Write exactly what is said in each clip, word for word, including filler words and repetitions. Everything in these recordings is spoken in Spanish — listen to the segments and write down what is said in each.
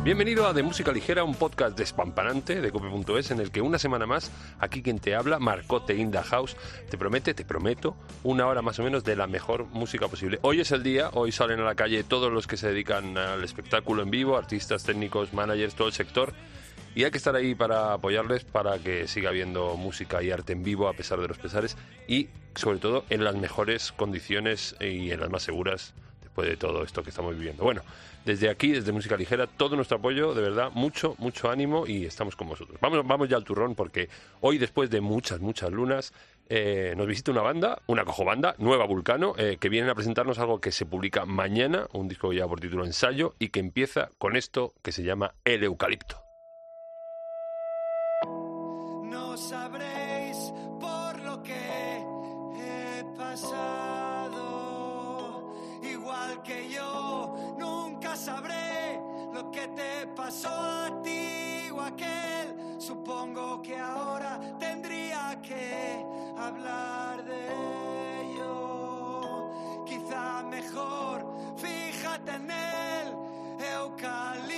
Bienvenido a De Música Ligera, un podcast despampanante de cope punto es en el que una semana más, aquí quien te habla, Marcote in the house, te promete, te prometo, una hora más o menos de la mejor música posible. Hoy es el día, hoy salen a la calle todos los que se dedican al espectáculo en vivo, artistas, técnicos, managers, todo el sector, y hay que estar ahí para apoyarles, para que siga habiendo música y arte en vivo a pesar de los pesares, y sobre todo en las mejores condiciones y en las más seguras después de todo esto que estamos viviendo. Bueno, desde aquí, desde Música Ligera, todo nuestro apoyo, de verdad, mucho, mucho ánimo y estamos con vosotros. Vamos, vamos ya al turrón porque hoy, después de muchas, muchas lunas, eh, nos visita una banda, una cojobanda, Nueva Vulcano, eh, que vienen a presentarnos algo que se publica mañana, un disco que lleva por título Ensayo y que empieza con esto que se llama El Eucalipto. No sabréis por lo que he pasado, igual que yo nunca sabré lo que te pasó a ti o a aquel. Supongo que ahora tendría que hablar de ello. Quizá mejor fíjate en el eucalipto.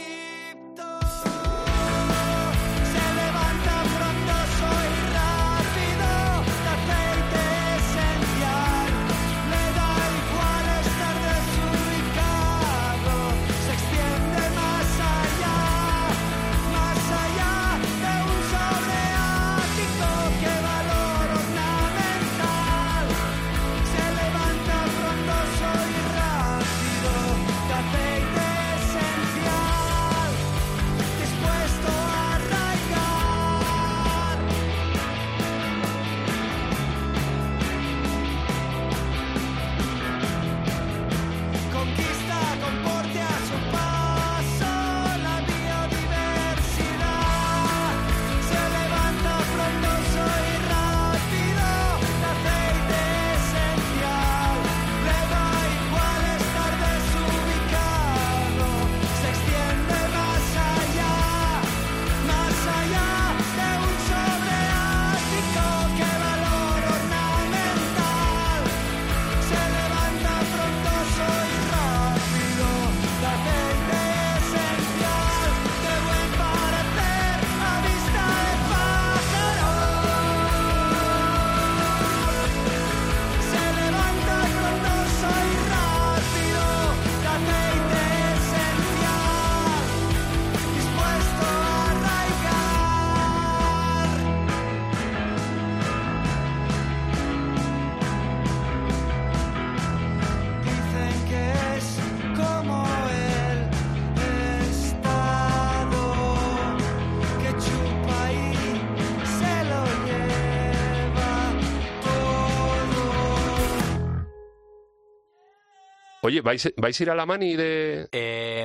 Oye, ¿vais, ¿vais a ir a la Mani de...? Eh,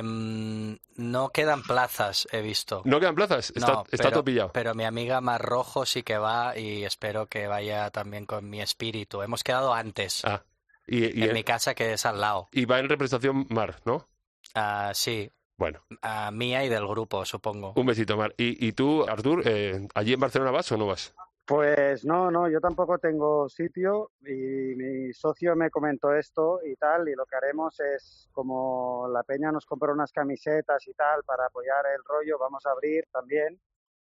no quedan plazas, he visto. ¿No quedan plazas? Está, no, está pero, todo pillado. Pero mi amiga Mar Rojo sí que va y espero que vaya también con mi espíritu. Hemos quedado antes. Ah, y, y en el, mi casa, que es al lado. Y va en representación Mar, ¿no? Uh, sí. Bueno. Uh, mía y del grupo, supongo. Un besito, Mar. ¿Y, y tú, Artur, eh, allí en Barcelona vas o no vas? Pues no, no, yo tampoco tengo sitio y mi socio me comentó esto y tal, y lo que haremos es, como la peña nos compró unas camisetas y tal para apoyar el rollo, vamos a abrir también,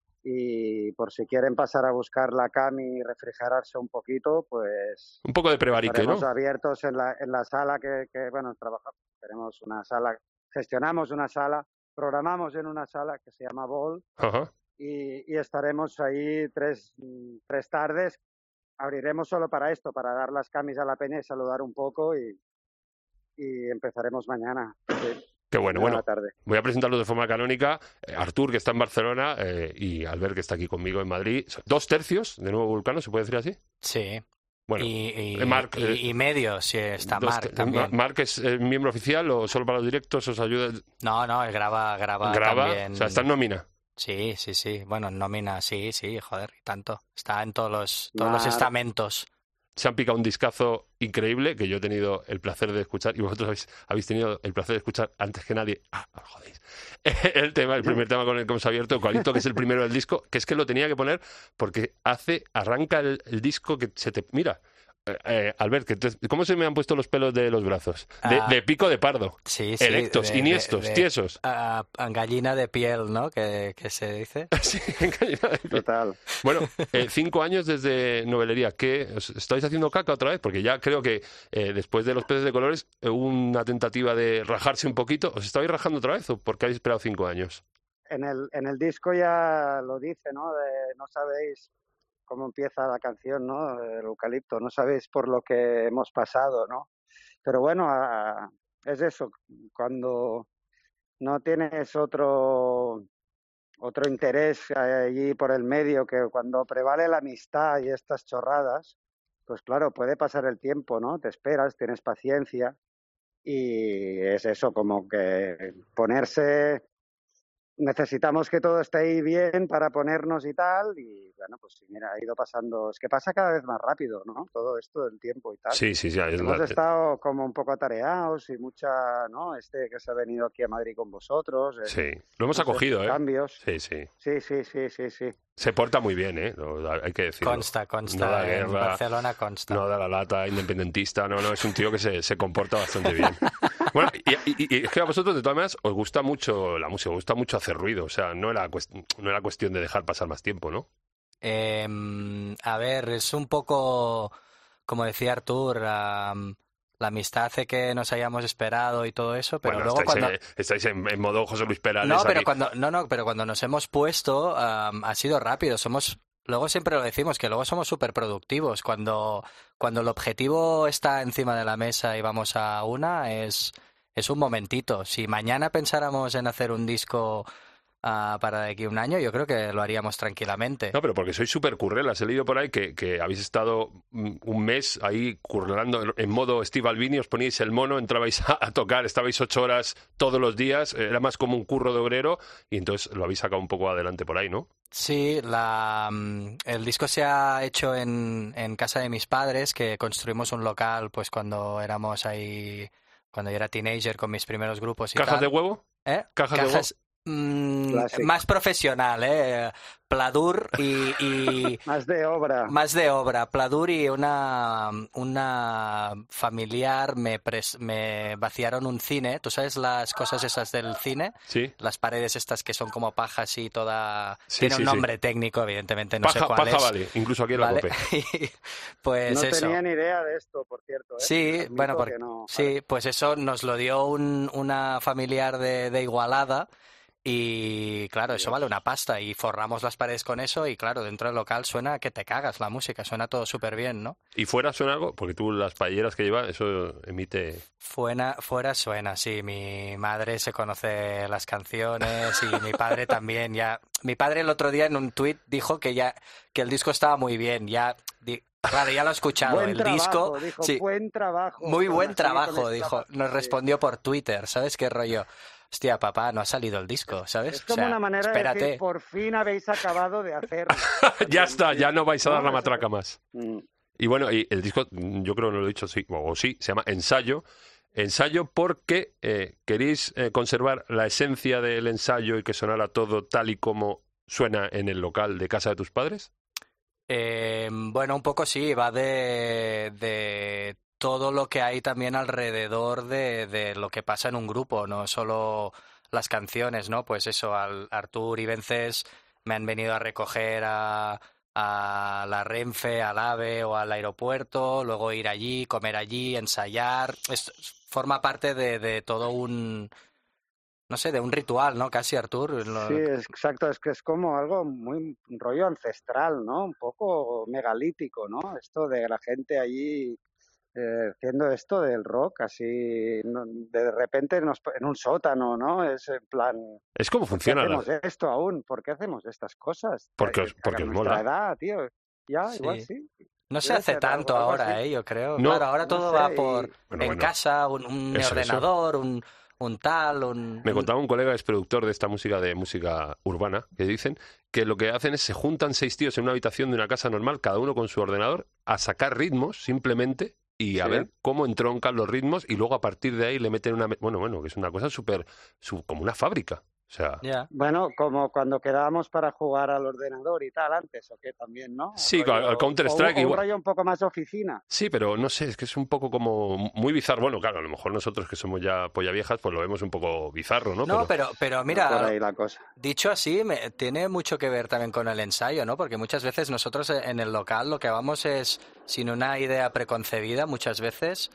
y por si quieren pasar a buscar la cami y refrigerarse un poquito, pues... Un poco de prevarique, ¿no? Estaremos abiertos en la, en la sala que, que, bueno, trabajamos, tenemos una sala, gestionamos una sala, programamos en una sala que se llama Ball. Ajá. Y, y estaremos ahí tres, tres tardes. Abriremos solo para esto, para dar las camis a la peña y saludar un poco y, y empezaremos mañana. Sí. Qué bueno, bueno. Tarde. Voy a presentarlo de forma canónica. Eh, Artur, que está en Barcelona, eh, y Albert, que está aquí conmigo en Madrid. Dos tercios de Nuevo Vulcano, ¿se puede decir así? Sí. Bueno, y, y, Marc, y, eh, y medio, si está Marc también. ¿Marc es eh, miembro oficial o solo para los directos os ayuda? No, no, él graba, graba, ¿Graba? también. O sea, está en nómina. Sí, sí, sí. Bueno, nómina, sí, sí, joder, y tanto. Está en todos los, todos los estamentos. Se han picado un discazo increíble que yo he tenido el placer de escuchar y vosotros habéis, habéis tenido el placer de escuchar antes que nadie. Ah, jodéis. El tema, el primer tema con el que hemos abierto, Eucalipto, que es el primero del disco, que es que lo tenía que poner porque hace, arranca el, el disco que se te... Mira, eh, Albert, ¿qué te- ¿cómo se me han puesto los pelos de los brazos? De, Ah, de pico de pardo. Sí, sí. Erectos, de- de- iniestos, de- tiesos. a- a gallina de piel, ¿no? Que, que se dice. Sí, engañada. Total. Bueno, eh, cinco años desde Novelería. ¿Qué? ¿Os estáis haciendo caca otra vez? Porque ya creo que eh, después de los peces de colores eh, hubo una tentativa de rajarse un poquito. ¿Os estáis rajando otra vez o por qué habéis esperado cinco años? En el, en el disco ya lo dice, ¿no? De, no sabéis cómo empieza la canción, ¿no? El eucalipto, no sabéis por lo que hemos pasado, ¿no? Pero bueno, a- es eso, cuando no tienes otro, otro interés allí por el medio, que cuando prevale la amistad y estas chorradas, pues claro, puede pasar el tiempo, ¿no? Te esperas, tienes paciencia y es eso, como que ponerse... Necesitamos que todo esté ahí bien para ponernos y tal, y bueno, pues sí, mira, ha ido pasando, es que pasa cada vez más rápido, ¿no? Todo esto del tiempo y tal. Sí, sí, sí. es Hemos la- estado como un poco atareados y mucha, ¿no? Este que se ha venido aquí a Madrid con vosotros. eh, sí. Lo hemos no sé, acogido, ¿eh? Cambios. Sí, sí. Sí, sí, sí, sí, sí. Se porta muy bien, ¿eh? Lo- hay que decirlo. Consta, consta. No da en guerra, Barcelona consta. no da la lata, independentista. No, no, es un tío que se, se comporta bastante bien. Bueno, y, y- y es que a vosotros, de todas maneras, os gusta mucho la música, os gusta mucho hacer ruido. O sea, no era, cuest- no era cuestión de dejar pasar más tiempo, ¿no? Em, a ver, es un poco, como decía Artur, am, la amistad hace que nos hayamos esperado y todo eso, pero Bueno, luego estáis, cuando... eh, estáis en, en modo José Luis Perales No, pero aquí. cuando, no, no, pero cuando nos hemos puesto, am, ha sido rápido. Somos, luego siempre lo decimos, que luego somos súper productivos. Cuando, cuando el objetivo está encima de la mesa y vamos a una, es, es un momentito. Si mañana pensáramos en hacer un disco ah, para de aquí a un año, yo creo que lo haríamos tranquilamente. No, pero porque sois súper currelas. He leído por ahí que, que habéis estado mm, un mes ahí currelando en- en modo Steve Albini, os poníais el mono, entrabais a, a tocar, estabais ocho horas todos los días, era más como un curro de obrero y entonces lo habéis sacado un poco adelante por ahí, ¿no? Sí, la, mm, el disco se ha hecho en, en casa de mis padres, que construimos un local pues cuando éramos ahí, cuando yo era teenager con mis primeros grupos y ¿Cajas tal. de huevo? ¿Eh? ¿Cajas de huevo? mm, Clásico. más profesional, ¿eh? Pladur y, y Más de obra. más de obra. Pladur y una, una familiar me, pres- me vaciaron un cine. ¿Tú sabes las cosas esas del cine? Sí. Las paredes estas que son como pajas y toda... Sí, Tiene sí, un sí. nombre técnico, evidentemente, no Paja, sé cuál paja es. vale, incluso aquí en la Vale. COPE. Pues No eso. tenía ni idea de esto, por cierto. ¿eh? Sí, Admito bueno, porque, que no. sí, pues eso nos lo dio un, una familiar de, de Igualada y claro, eso vale una pasta y forramos las paredes con eso y claro, dentro del local suena que te cagas la música, suena todo súper bien, ¿no? ¿Y fuera suena algo? Porque tú las paelleras que llevas, eso emite... Fuera, fuera suena, sí, mi madre se conoce las canciones y mi padre también ya... Mi padre el otro día en un tuit dijo que ya que el disco estaba muy bien, ya... di- Claro, ya lo he escuchado, Buen el trabajo, disco... dijo, sí, buen trabajo. muy con buen así, con trabajo, dijo. exclamación. Nos Sí. respondió por Twitter, ¿sabes qué rollo? Hostia, papá, no ha salido el disco, ¿sabes? Es como O sea, una manera espérate. de decir, por fin habéis acabado de hacerlo. ya está, ya no vais a dar la No, eso- matraca más. Mm. Y bueno, y el disco, mm, yo creo que no lo he dicho, sí, o sí, se llama Ensayo. Ensayo porque eh, queréis eh, conservar la esencia del ensayo y que sonara todo tal y como suena en el local de casa de tus padres. Eh, bueno, un poco sí, va de, de todo lo que hay también alrededor de, de lo que pasa en un grupo, no solo las canciones, ¿no? Pues eso, al, Artur y Vences me han venido a recoger a, a la Renfe, al AVE o al aeropuerto, luego ir allí, comer allí, ensayar. Es, forma parte de, de todo un, no sé, de un ritual, ¿no? Casi, Artur. Lo- Sí, es exacto, es que es como algo muy un rollo ancestral, ¿no? Un poco megalítico, ¿no? Esto de la gente allí eh, haciendo esto del rock, así no- de repente nos- en un sótano, ¿no? Es en plan, Es como ¿por qué funciona. la- hacemos esto aún? ¿Por qué hacemos estas cosas? Porque Eh, os- a porque os nuestra mola. edad, tío. Ya, Sí. igual sí. No se Debe hace ser tanto algo- algo ahora, así. ¿eh? Yo creo. No, Claro, ahora no todo sé, va y- por Bueno, en bueno. casa, un, un Eso, eso. ordenador, un, un tal, un... Me un- contaba un colega, es productor de esta música, de música urbana, que dicen que lo que hacen es se juntan seis tíos en una habitación de una casa normal, cada uno con su ordenador, a sacar ritmos simplemente y a Sí. ver cómo entroncan los ritmos y luego a partir de ahí le meten una... me- Bueno, bueno, que es una cosa súper... su- como una fábrica. O sea... Yeah. Bueno, como cuando quedábamos para jugar al ordenador y tal antes, o qué también, ¿no? Sí, rollo, al Counter-Strike o, o un igual. rollo un poco más oficina. Sí, pero no sé, es que es un poco como muy bizarro. Bueno, claro, a lo mejor nosotros que somos ya polla viejas, pues lo vemos un poco bizarro, ¿no? No, pero, pero mira, por ahí la cosa. Dicho así, me, tiene mucho que ver también con el ensayo, ¿no? Porque muchas veces nosotros en el local lo que vamos es, sin una idea preconcebida, muchas veces,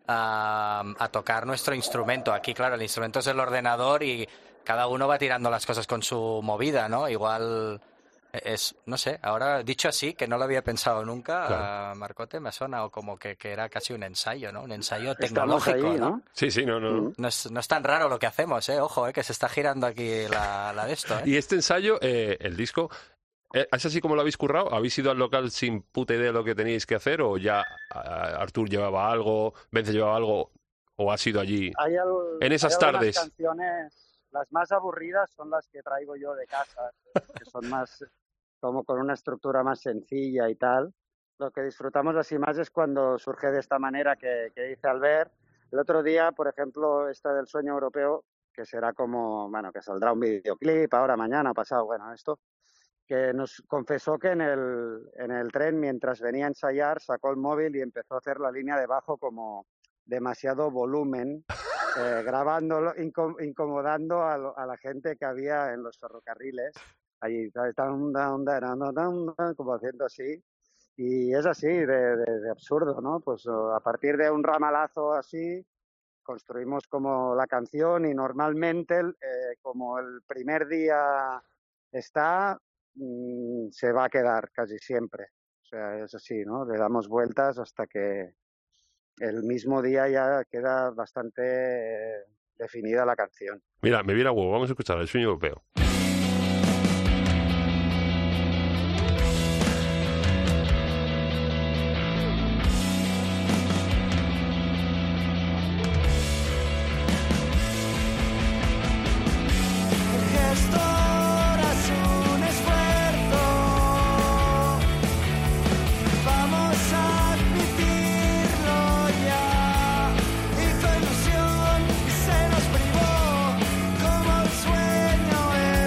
a, a tocar nuestro instrumento. Aquí, claro, el instrumento es el ordenador y cada uno va tirando las cosas con su movida, ¿no? Igual es, no sé, ahora dicho así, que no lo había pensado nunca, Claro. uh, Marcote, me ha sonado como que, que era casi un ensayo, ¿no? Un ensayo Estamos tecnológico, ahí, ¿no? ¿no? Sí, sí, no, no. no. Mm. No es, no es tan raro lo que hacemos, ¿eh? Ojo, ¿eh? Que se está girando aquí la, la de esto, ¿eh? Y este ensayo, eh, el disco, eh, ¿es así como lo habéis currado? ¿Habéis ido al local sin puta idea de lo que teníais que hacer? ¿O ya a- Artur llevaba algo, Vence llevaba algo? ¿O ha sido allí? Hay al- En esas hay algunas tardes. canciones, las más aburridas son las que traigo yo de casa, que son más como con una estructura más sencilla y tal. Lo que disfrutamos así más es cuando surge de esta manera que, que dice Albert. El otro día, por ejemplo, esta del Sueño Europeo, que será como, bueno, que saldrá un videoclip ahora, mañana, pasado, bueno, esto, que nos confesó que en el, en el tren, mientras venía a ensayar, sacó el móvil y empezó a hacer la línea de bajo como demasiado volumen, eh, grabándolo, inco- incomodando a, lo- a la gente que había en los ferrocarriles, allí, ¿sabes? Tan, tan, tan, tan, tan, tan, como haciendo así. Y es así, de, de- de absurdo, ¿no? Pues oh, a partir de un ramalazo así, construimos como la canción y normalmente, eh, como el primer día está, mm, se va a quedar casi siempre. O sea, es así, ¿no? Le damos vueltas hasta que el mismo día ya queda bastante eh, definida la canción. Mira, me viene a huevo, vamos a escuchar El Sueño Europeo. El gesto ahora es un esfuerzo. Vamos a admitirlo ya. Hizo ilusión y se nos privó como el sueño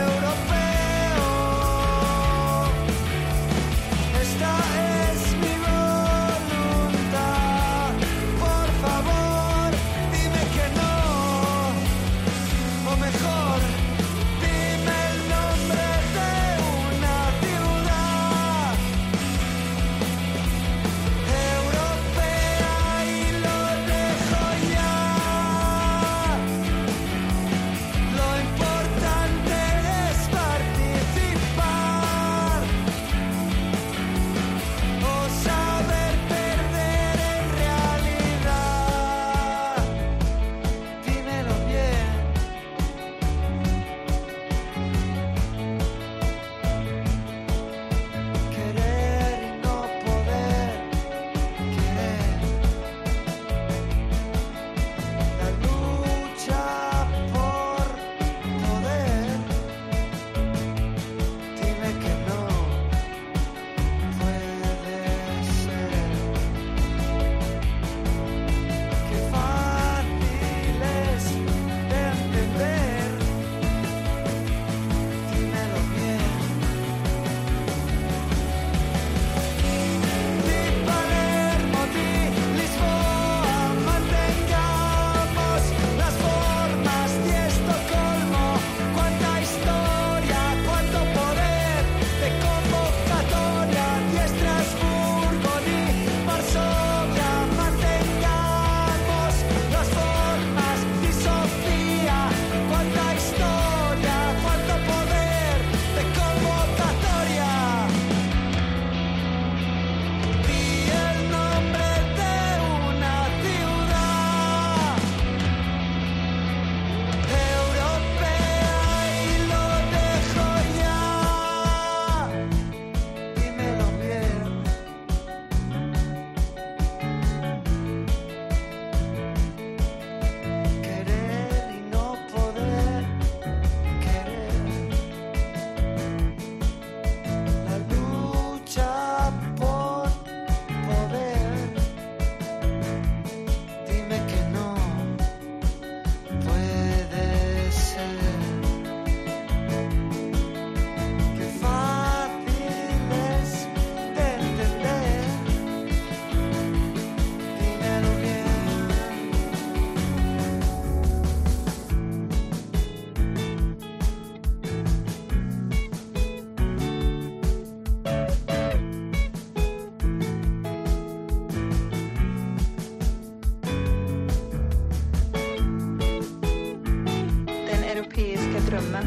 Europa.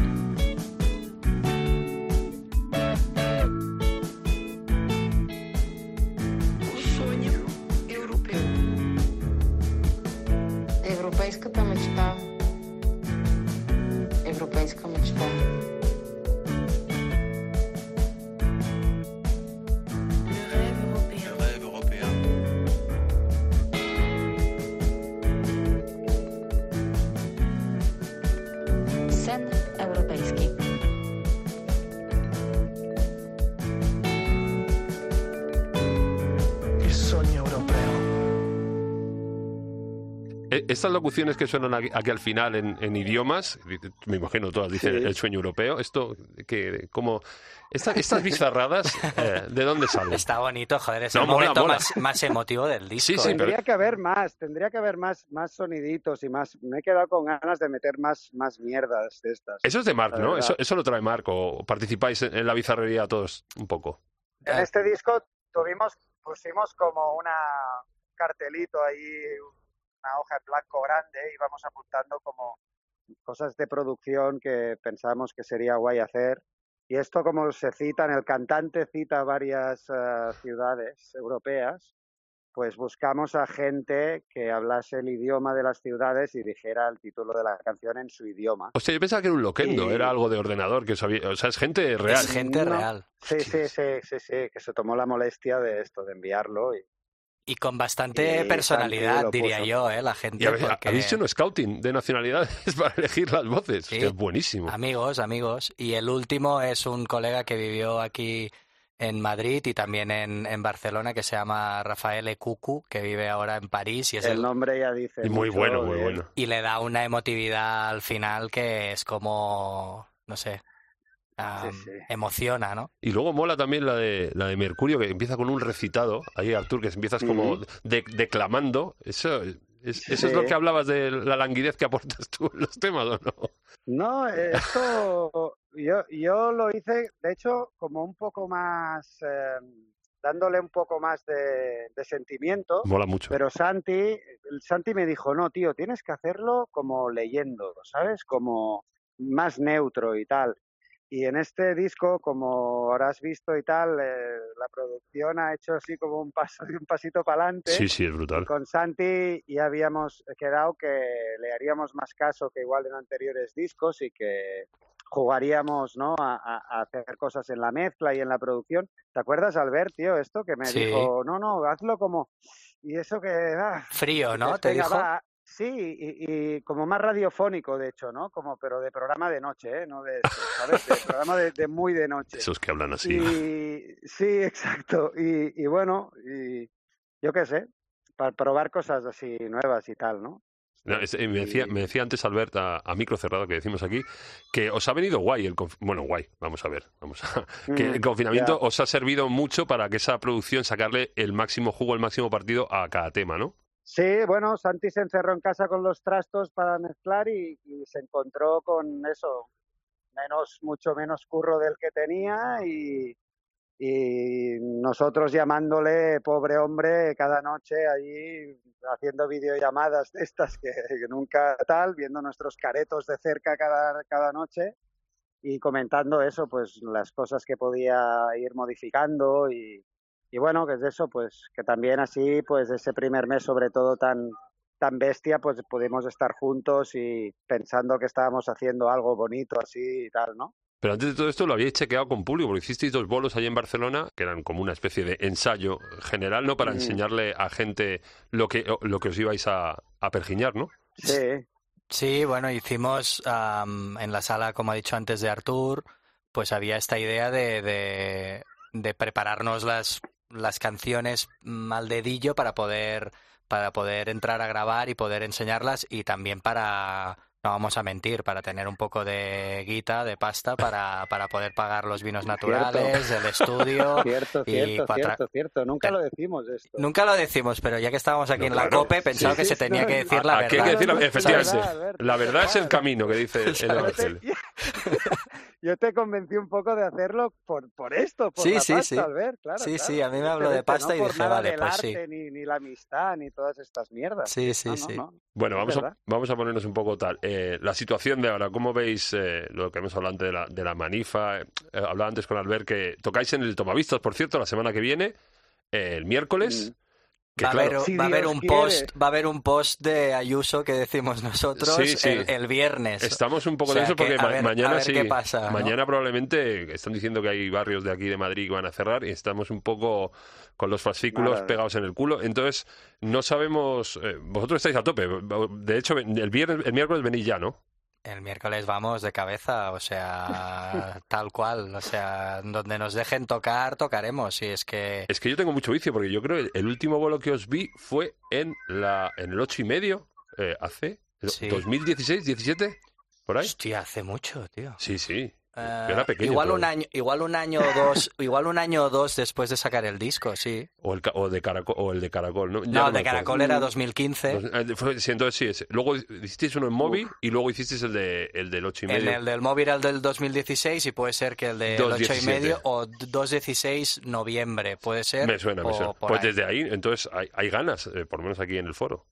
O sonho europeu. Європейська мечта. Європейська мечта. Sen europejski. Il sogno europeo. Eh, Estas locuciones que suenan aquí, aquí al final en, en idiomas, me imagino todas dicen Sí. el sueño europeo, esto que como esta- estas bizarradas, eh, ¿de dónde salen? Está bonito, joder, es No, el mola, momento mola. Más, más emotivo del disco. Sí, sí, ¿eh? pero- Tendría que haber más, tendría que haber más, más soniditos y más. Me he quedado con ganas de meter más, más mierdas de estas. Eso es de Marc, La ¿no? verdad. Eso, eso lo trae Marc, o participáis en, en la bizarrería todos un poco. En este disco tuvimos, pusimos como una cartelito ahí, una hoja en blanco grande, y íbamos apuntando como cosas de producción que pensábamos que sería guay hacer. Y esto, como se cita, en el cantante cita varias eh, ciudades europeas, pues buscamos a gente que hablase el idioma de las ciudades y dijera el título de la canción en su idioma. O sea, yo pensaba que era un loquendo, Sí. era algo de ordenador, que sabía, o sea, es gente real. Es gente No. real. Sí, sí, sí, sí, sí, que se tomó la molestia de esto, de enviarlo. Y, Y con bastante Y personalidad, Santi lo diría puso. yo, ¿eh? La gente. Y habéis, porque- habéis hecho un scouting de nacionalidades para elegir las voces, Sí. que es buenísimo. Amigos, amigos. Y el último es un colega que vivió aquí en Madrid y también en, en Barcelona, que se llama Rafael Ekuku, que vive ahora en París y es el el, nombre ya dice. Y muy mucho bueno, muy de- bueno. y le da una emotividad al final que es como, no sé, am, Sí, sí. emociona, ¿no? Y luego mola también la de la de Mercurio, que empieza con un recitado, ahí Artur, que empiezas como Ujú. de- declamando. Eso, es, eso es Sí. lo que hablabas de la languidez que aportas tú en los temas, ¿o no? No, esto yo, yo lo hice, de hecho, como un poco más, eh, dándole un poco más de, de sentimiento, Mola mucho. pero Santi, el Santi me dijo, no, tío, tienes que hacerlo como leyendo, ¿sabes? Como más neutro y tal. Y en este disco, como habrás visto y tal, eh, la producción ha hecho así como un paso un pasito para adelante. Sí, sí, es Y brutal. con Santi ya habíamos quedado que le haríamos más caso que igual en anteriores discos y que jugaríamos, ¿no? a, a- a hacer cosas en la mezcla y en la producción. ¿Te acuerdas, Albert, tío, esto? Que me Sí. dijo, no, no, hazlo como... Y eso que... ah, Frío, ¿no? dices, Te "Venga, dijo. va". Sí, y, y como más radiofónico, de hecho, ¿no? Como, pero de programa de noche, ¿eh? No de, ¿sabes? De programa de, de muy de noche. Esos que hablan así. Y sí, exacto. Y, y bueno, y yo qué sé, para probar cosas así nuevas y tal, ¿no? No, es- eh, me, decía, Y- me decía antes Albert, a, a micro cerrado, que decimos aquí, que os ha venido guay el conf- bueno, guay, vamos a ver, vamos a, que Mm, el confinamiento ya. os ha servido mucho para que esa producción sacarle el máximo jugo, el máximo partido a cada tema, ¿no? Sí, bueno, Santi se encerró en casa con los trastos para mezclar y, y se encontró con eso, menos, mucho menos curro del que tenía y, y nosotros llamándole, pobre hombre, cada noche allí haciendo videollamadas de estas que, que nunca tal, viendo nuestros caretos de cerca cada, cada noche y comentando eso, pues las cosas que podía ir modificando y, y bueno, que es eso, pues que también así, pues ese primer mes sobre todo tan tan bestia, pues pudimos estar juntos y pensando que estábamos haciendo algo bonito así y tal, ¿no? Pero antes de todo esto lo habíais chequeado con público, porque hicisteis dos bolos allí en Barcelona, que eran como una especie de ensayo general, ¿no? Para Mm. enseñarle a gente lo que, lo que os ibais a, a pergiñar, ¿no? Sí, Sí, bueno, hicimos am, en la sala, como ha dicho antes, de Artur, pues había esta idea de, de, de prepararnos las, las canciones mm, al dedillo para poder, para poder entrar a grabar y poder enseñarlas y también para, no vamos a mentir, para tener un poco de guita, de pasta, para, para poder pagar los vinos naturales, el estudio. cierto, y cierto, para tra- cierto, cierto. Nunca Pero- lo decimos esto. Nunca lo decimos, pero ya que estábamos aquí No, en la claro. COPE, he pensado Sí, que sí, se tenía no, que decir la Aquí hay verdad. que decir, la- ¿sabes? efectivamente, Es verdad, Albert, la es verdad es el verdad. camino que dice el ¿Sabes? Evangelio. yo te convencí un poco de hacerlo por, por esto, por Sí, la sí, pasta, sí. Albert, claro. Sí, claro, sí, a mí me habló de evidentemente, pasta no y por dije, nada vale, del pues arte, sí. ni, ni la amistad, ni todas estas mierdas. Sí, sí, no, sí. no, no. Bueno, Es vamos a, verdad. vamos a ponernos un poco tal. Eh, la situación de ahora, ¿cómo veis eh, lo que hemos hablado antes de la, de la manifa? Eh, hablaba antes con Albert que tocáis en el Tomavistas, por cierto, la semana que viene, eh, el miércoles. Mm. Que Va a, claro, haber, Si va a haber Dios un quiere. post, va a haber un post de Ayuso que decimos nosotros Sí, sí. El, el viernes. estamos un poco O sea, tensos porque que a ma- ver- mañana a ver sí. qué pasa, ¿no? Mañana probablemente están diciendo que hay barrios de aquí de Madrid que van a cerrar y estamos un poco con los fascículos Nada. pegados en el culo. Entonces, no sabemos. eh, vosotros estáis a tope. De hecho, el viernes, el miércoles venís ya, ¿no? El miércoles vamos de cabeza, o sea, tal cual, o sea, donde nos dejen tocar, tocaremos, y es que... Es que yo tengo mucho vicio porque yo creo que el último vuelo que os vi fue en la en el ocho y medio, eh, hace Sí. dos mil dieciséis, diecisiete, por ahí. Hostia, hace mucho, tío. Sí, sí. Eh, Yo era pequeño. igual un todavía. año, igual un año o dos, igual un año o dos después de sacar el disco, sí. O el, ca- o de Caracol, o el de Caracol, ¿no? Ya No, me de acuerdo. Caracol era dos mil quince. Dos- eh, fue- sí, entonces sí, ese. Luego hicisteis uno en móvil y luego hicisteis el de el del ocho y En medio. el del móvil era el del dos mil dieciséis y puede ser que el del dos ocho y diecisiete. medio o dos dieciséis noviembre, puede ser. Me suena, me o suena. por Pues ahí. desde ahí, entonces hay, hay ganas, eh, por lo menos aquí en el foro.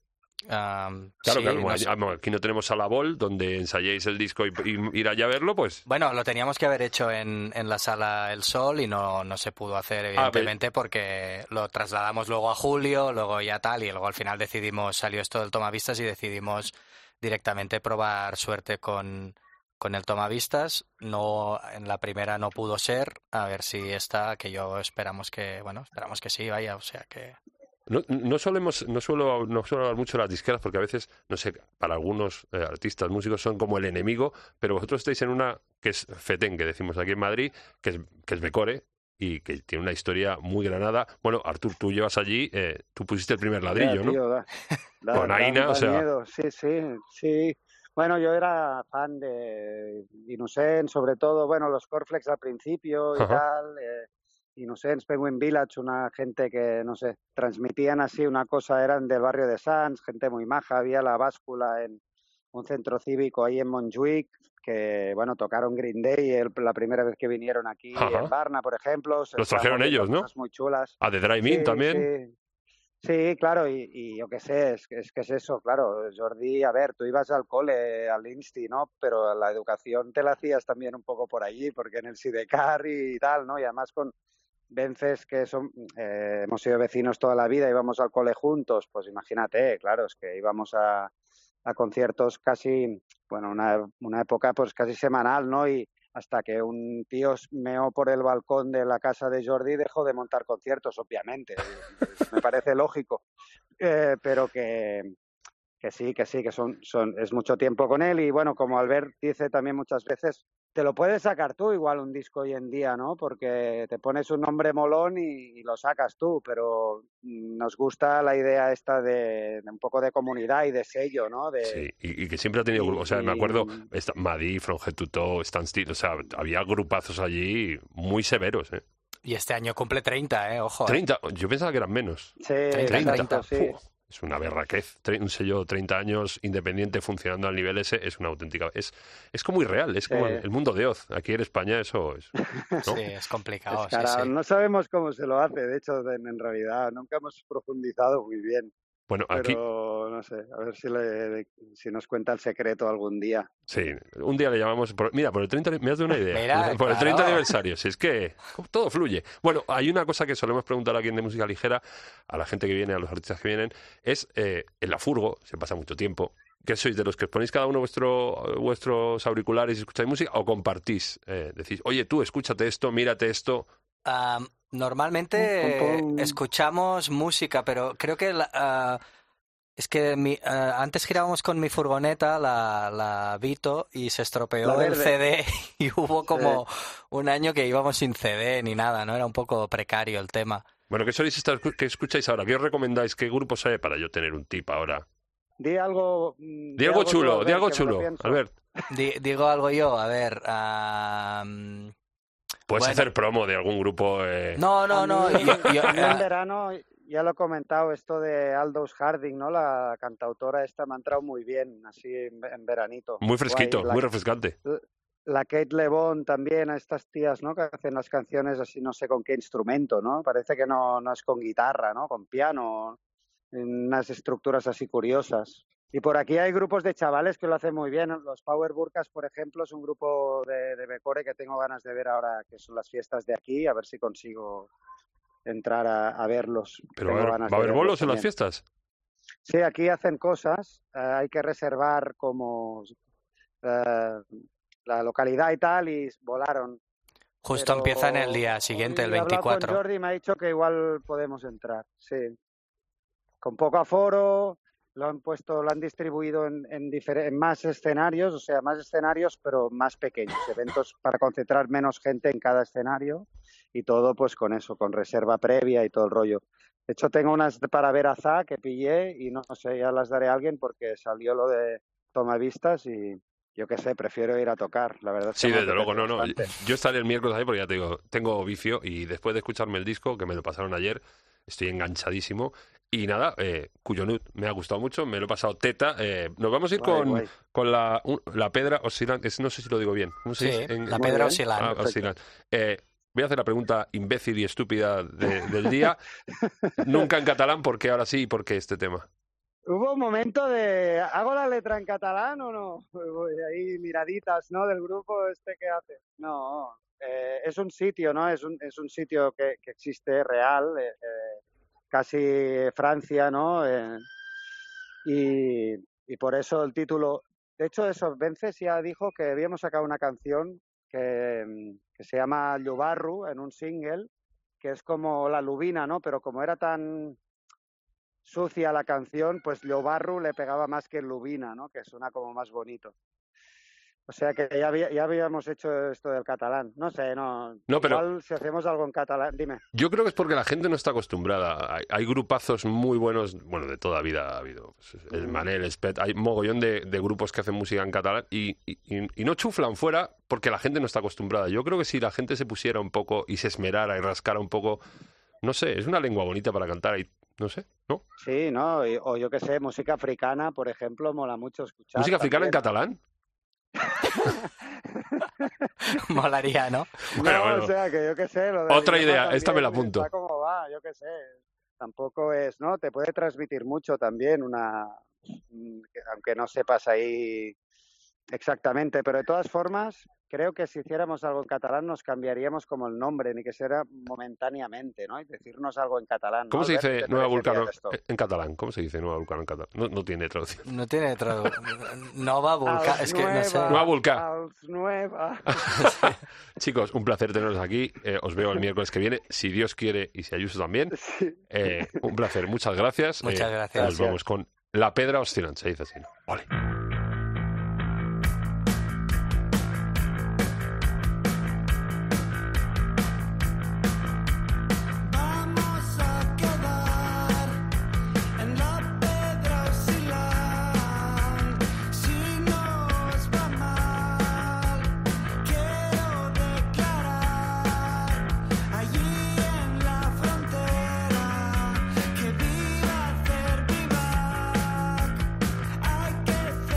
Am, Claro, sí, claro, no aquí, sé. ah, aquí no tenemos Sala Bol, donde ensayéis el disco y, y ir allá a verlo, pues... Bueno, lo teníamos que haber hecho en, en la sala El Sol y no, no se pudo hacer, Ah, evidentemente, porque lo trasladamos luego a julio, luego ya tal, y luego al final decidimos, salió esto del Tomavistas y decidimos directamente probar suerte con, con el Tomavistas. No, en la primera no pudo ser, a ver si esta, que yo esperamos que, bueno, esperamos que sí, vaya, o sea que... No, no solemos, no suelo, no suelo hablar mucho de las disqueras porque a veces, no sé, para algunos eh, artistas, músicos son como el enemigo, pero vosotros estáis en una que es Fetén, que decimos aquí en Madrid, que es, que es Becore y que tiene una historia muy granada. Bueno, Artur, tú llevas allí, eh, tú pusiste el primer ladrillo, Ya, ¿no? tío, da- da- Con da- Aina, da o sea- miedo. Sí, sí, sí. Bueno, yo era fan de Innocents, sobre todo, bueno, los Cornflakes al principio y Ajá. tal. Eh, Innocents, Penguin Village, una gente que, no sé, transmitían así una cosa, eran del barrio de Sants, gente muy maja. Había la báscula en un centro cívico ahí en Montjuïc, que, bueno, tocaron Green Day el- la primera vez que vinieron aquí Ajá. en Varna, por ejemplo. Se Los estaban trajeron moviendo ellos, ¿no? cosas muy chulas. A The Drive-In Sí, también. sí. Sí, claro, y, y yo qué sé, es, que- es que es eso, claro, Jordi, a ver, tú ibas al cole, al Insti, ¿no? Pero la educación te la hacías también un poco por allí, porque en el Sidecar y tal, ¿no? Y además con Vences, que son, eh, hemos sido vecinos toda la vida, íbamos al cole juntos, pues imagínate, claro, es que íbamos a, a conciertos casi, bueno, una, una época pues casi semanal, ¿no? Y hasta que un tío meó por el balcón de la casa de Jordi, dejó de montar conciertos, obviamente. Me parece lógico. Eh, pero que, que sí, que sí, que son, son, es mucho tiempo con él. Y bueno, como Albert dice también muchas veces, te lo puedes sacar tú igual un disco hoy en día, ¿no? Porque te pones un nombre molón y, y lo sacas tú, pero nos gusta la idea esta de, de un poco de comunidad y de sello, ¿no? De, Sí, y, y que siempre ha tenido y- grupos. O sea, me y- acuerdo, esta, Madí, From Head to Toe, Stan Still, o sea, había grupazos allí muy severos, ¿eh? Y este año cumple treinta, ¿eh? Ojo. ¿eh? treinta, yo pensaba que eran menos. Sí, treinta, exacto, sí. Fu, es una berraquez. Tre- Un sello treinta años independiente funcionando al nivel ese es una auténtica. Es, es como irreal, es como Sí. el, el mundo de Oz. Aquí en España eso es. ¿no? Sí, es complicado, Es sí, cara- sí. No sabemos cómo se lo hace, de hecho, en, en realidad. Nunca hemos profundizado muy bien. Bueno, aquí Pero no sé, a ver si, le, si nos cuenta el secreto algún día. sí, un día le llamamos. Por, mira, por el treinta, me has dado una idea. Mira, por el claro. treinta aniversario, si es que todo fluye. Bueno, hay una cosa que solemos preguntar aquí en De Música Ligera a la gente que viene, a los artistas que vienen, es eh, en la furgo, se pasa mucho tiempo. ¿Qué sois de los que os ponéis cada uno vuestro, vuestros auriculares y escucháis música o compartís? Eh, decís, oye, tú, escúchate esto, mírate esto. Am, normalmente Pum, pum. escuchamos música, pero creo que la- ah, es que mi- ah, antes girábamos con mi furgoneta, la, la Vito, y se estropeó La el verde. C D y hubo como un año que íbamos sin C D ni nada, ¿no? Era un poco precario el tema. Bueno, ¿qué soléis estar, qué escucháis ahora? ¿Qué os recomendáis? ¿Qué grupos hay para yo tener un tip ahora? Di algo. mm, Di algo tú, chulo, Albert, di algo que me lo chulo. pienso. Albert, Di- digo algo yo, a ver. am, puedes Bueno. hacer promo de algún grupo. Eh... no, no, A no. mí- yo- yo- a mí en ah, verano, ya lo he comentado, esto de Aldous Harding, ¿no? La cantautora esta me ha entrado muy bien, así en, en veranito. Muy fresquito, Guay, la- muy refrescante. la Kate LeBon también, a estas tías, ¿no? Que hacen las canciones así, no sé con qué instrumento, ¿no? Parece que no, no es con guitarra, ¿no? Con piano, en unas estructuras así curiosas. Y por aquí hay grupos de chavales que lo hacen muy bien. Los Power Burkas, por ejemplo, es un grupo de, de Becore que tengo ganas de ver ahora, que son las fiestas de aquí, a ver si consigo entrar a, a verlos. Pero Tengo va a haber, ganas ¿va a de haber verlos bolos en las también. fiestas? Sí, aquí hacen cosas, eh, hay que reservar como eh, la localidad y tal, y volaron. Justo Pero empiezan el día siguiente, el hoy he hablado con veinticuatro. Jordi y me ha dicho que igual podemos entrar, sí. Con poco aforo, lo han puesto, lo han distribuido en, en, difer- en más escenarios, o sea, más escenarios, pero más pequeños, eventos para concentrar menos gente en cada escenario, y todo pues con eso, con reserva previa y todo el rollo. De hecho, tengo unas para ver a Za que pillé y no sé, ya las daré a alguien porque salió lo de Tomavistas y yo qué sé, prefiero ir a tocar, la verdad. Es que Sí, me desde luego, apetece no, no. bastante. Yo estaré el miércoles ahí porque ya te digo, tengo vicio y después de escucharme el disco, que me lo pasaron ayer, estoy enganchadísimo. Y nada, eh, Cuyonut me ha gustado mucho, me lo he pasado teta. Eh, nos vamos a ir Guay, con, guay. con la, un- la Pedra Oscilante, es- no sé si lo digo bien. ¿Cómo se Sí, dice? En- la Muy Pedra bien. Oscilante. Ah, Perfecto. Oscilante. Eh, voy a hacer la pregunta imbécil y estúpida de- del día. Nunca en catalán, ¿por qué ahora sí y por qué este tema? Hubo un momento de, ¿hago la letra en catalán o no? Voy ahí miraditas, ¿no? Del grupo este que hace. No, eh, es un sitio, ¿no? Es un, es un sitio que, que existe real, eh, eh, casi Francia, ¿no? Eh, y, y por eso el título. De hecho, eso, Vences ya dijo que habíamos sacado una canción que, mm, que se llama Llobarro en un single, que es como la lubina, ¿no? Pero como era tan sucia la canción, pues Llobarro le pegaba más que Lubina, ¿no? Que suena como más bonito. O sea que ya, había- ya habíamos hecho esto del catalán. No sé, no. No, pero- Igual si hacemos algo en catalán, dime. Yo creo que es porque la gente no está acostumbrada. Hay, hay grupazos muy buenos, bueno, de toda vida ha habido. Pues, el Manel, Spet, hay mogollón de, de grupos que hacen música en catalán y, y, y no chuflan fuera porque la gente no está acostumbrada. Yo creo que si la gente se pusiera un poco y se esmerara y rascara un poco, no sé, es una lengua bonita para cantar y no sé, ¿no? Sí, ¿no? Y- o yo qué sé, música africana, por ejemplo, mola mucho escuchar. ¿Música africana en también, catalán? Molaría, ¿no? ¿no? Bueno, No, bueno. o sea, que yo qué sé. Lo del Otra idioma idea, esta me la también apunto. está como va, yo qué sé. Tampoco es, ¿no? Te puede transmitir mucho también una... mm, que- aunque no sepas ahí exactamente, pero de todas formas, creo que si hiciéramos algo en catalán nos cambiaríamos como el nombre, ni que sea momentáneamente, ¿no? Y decirnos algo en catalán, ¿no, ¿Cómo se Albert? ¿Qué dice te Nueva parecería Vulcano de esto? en catalán? ¿Cómo se dice Nueva Vulcano en catalán? No, no tiene traducción. No tiene otro. Nova Vulca. Als Es que no sé. nueva, Nueva Vulca. als nueva. Chicos, un placer teneros aquí. Eh, os veo el miércoles que viene, si Dios quiere y si Ayuso también. Sí. Eh, un placer, muchas gracias. Muchas Eh, gracias. Nos vemos con La Pedra Oscilante, se dice así, ¿no? Vale. Vamos a quedar en la pedra oscilante. Si nos va mal, quiero declarar allí en la frontera que viva hacer vivac. Hay que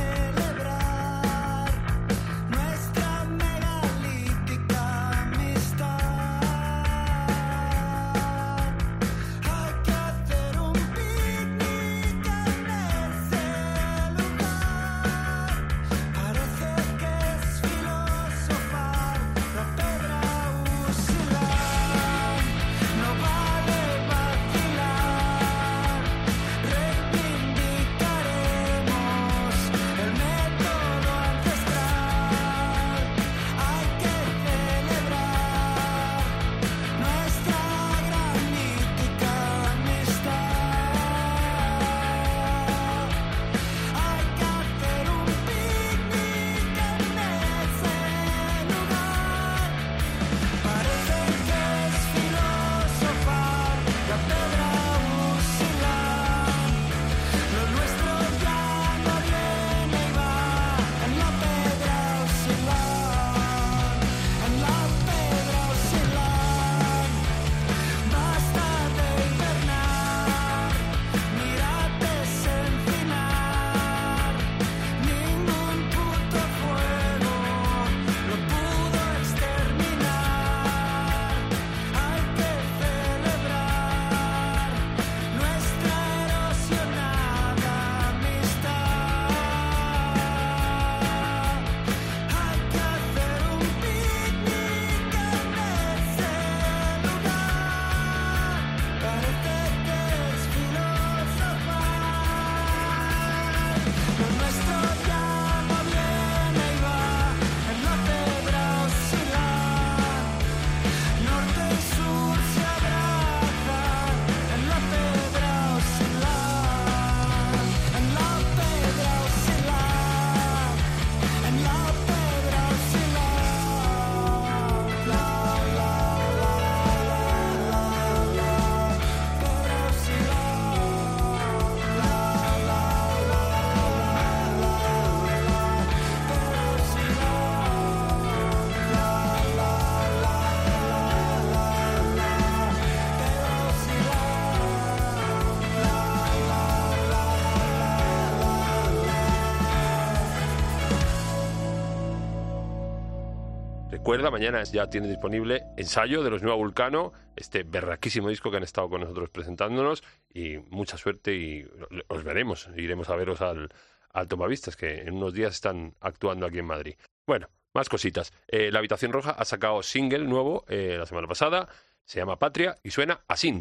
Cuerda. Mañana ya tiene disponible Ensayo de los Nueva Vulcano, este berraquísimo disco que han estado con nosotros presentándonos, y mucha suerte y os veremos, iremos a veros al, al Tomavistas, que en unos días están actuando aquí en Madrid. Bueno, más cositas. Eh, La Habitación Roja ha sacado single nuevo eh, la semana pasada, se llama Patria y suena así.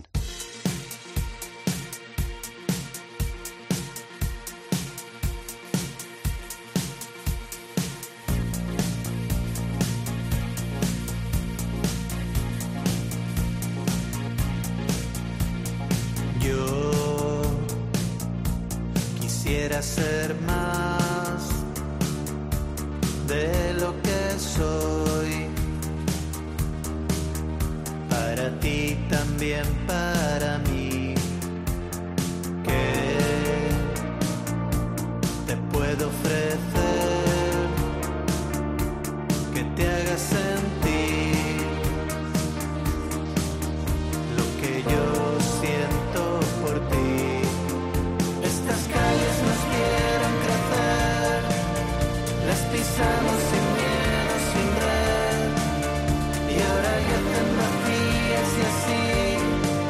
Quisiera ser más de lo que soy, para ti también para mí, que te puedo ofrecer, que te haga sentir lo que yo siento por ti. Estas calles nos quieren crecer, las pisamos sin miedo, sin red, y ahora ya están vacías y así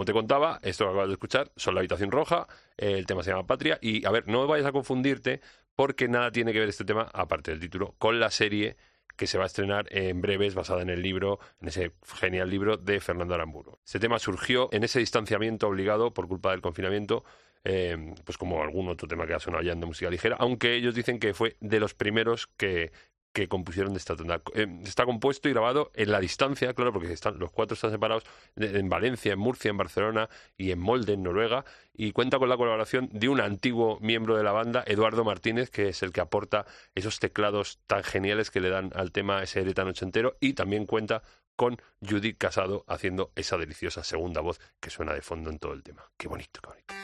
te contaba, esto que acabas de escuchar, son La habitación roja, eh, el tema se llama Patria, y a ver, no vayas a confundirte porque nada tiene que ver este tema, aparte del título, con la serie que se va a estrenar en breves, basada en el libro, en ese genial libro de Fernando Aramburu. Este tema surgió en ese distanciamiento obligado por culpa del confinamiento, eh, pues como algún otro tema que ha sonado ya en de música ligera, aunque ellos dicen que fue de los primeros que, que compusieron de esta tonalidad. Eh, está compuesto y grabado en la distancia, claro, porque están, los cuatro están separados en Valencia, en Murcia, en Barcelona y en Molde, en Noruega, y cuenta con la colaboración de un antiguo miembro de la banda, Eduardo Martínez, que es el que aporta esos teclados tan geniales que le dan al tema ese aire tan ochentero, y también cuenta con Judith Casado haciendo esa deliciosa segunda voz que suena de fondo en todo el tema. Qué bonito, qué bonito.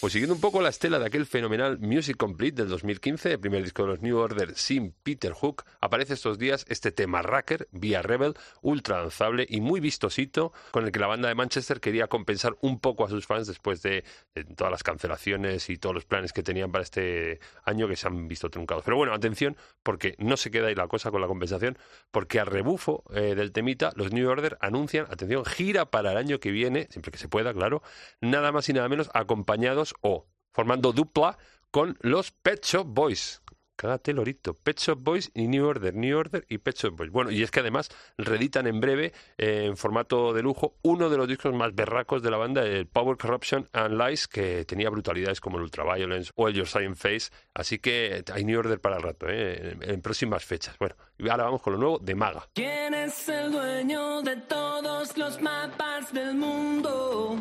Pues siguiendo un poco la estela de aquel fenomenal Music Complete del dos mil quince, el primer disco de los New Order sin Peter Hook, aparece estos días este tema Racker, vía Rebel, ultra danzable y muy vistosito, con el que la banda de Manchester quería compensar un poco a sus fans después de, de todas las cancelaciones y todos los planes que tenían para este año que se han visto truncados. Pero bueno, atención, porque no se queda ahí la cosa con la compensación, porque al rebufo eh, del temita, los New Order anuncian, atención, gira para el año que viene, siempre que se pueda, claro, nada más y nada menos acompañados o formando dupla con los Pet Shop Boys. Cágate, lorito. Pet Shop Boys y New Order, New Order y Pet Shop Boys. Bueno, y es que además reeditan en breve, eh, en formato de lujo, uno de los discos más berracos de la banda, el Power, Corruption and Lies, que tenía brutalidades como el Ultraviolence o el Your Science Face. Así que hay New Order para el rato, eh, en, en próximas fechas. Bueno, y ahora vamos con lo nuevo de Maga. ¿Quién es el dueño de todos los mapas del mundo?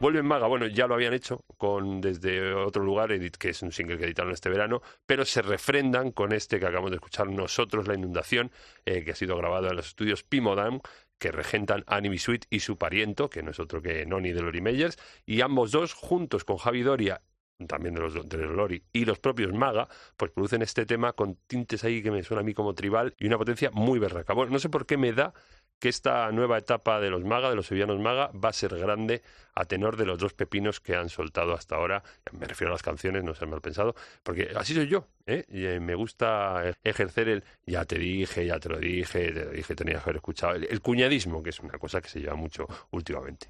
Vuelven Maga, bueno, ya lo habían hecho con Desde Otro Lugar, edit, que es un single que editaron este verano, pero se refrendan con este que acabamos de escuchar nosotros, La Inundación, eh, que ha sido grabado en los estudios Pimodam, que regentan Anime Sweet y su pariento, que no es otro que Noni de Lori Meyers, y ambos dos, juntos con Javi Doria, también de los, de los Lori, y los propios Maga, pues producen este tema con tintes ahí que me suena a mí como tribal y una potencia muy berraca. Bueno, no sé por qué me da que esta nueva etapa de los Maga, de los sevillanos Maga, va a ser grande a tenor de los dos pepinos que han soltado hasta ahora. Me refiero a las canciones, no sean mal pensado, porque así soy yo, ¿eh? Y, eh, me gusta ejercer el ya te dije, ya te lo dije, te lo dije, tenías que haber escuchado, el, el cuñadismo, que es una cosa que se lleva mucho últimamente.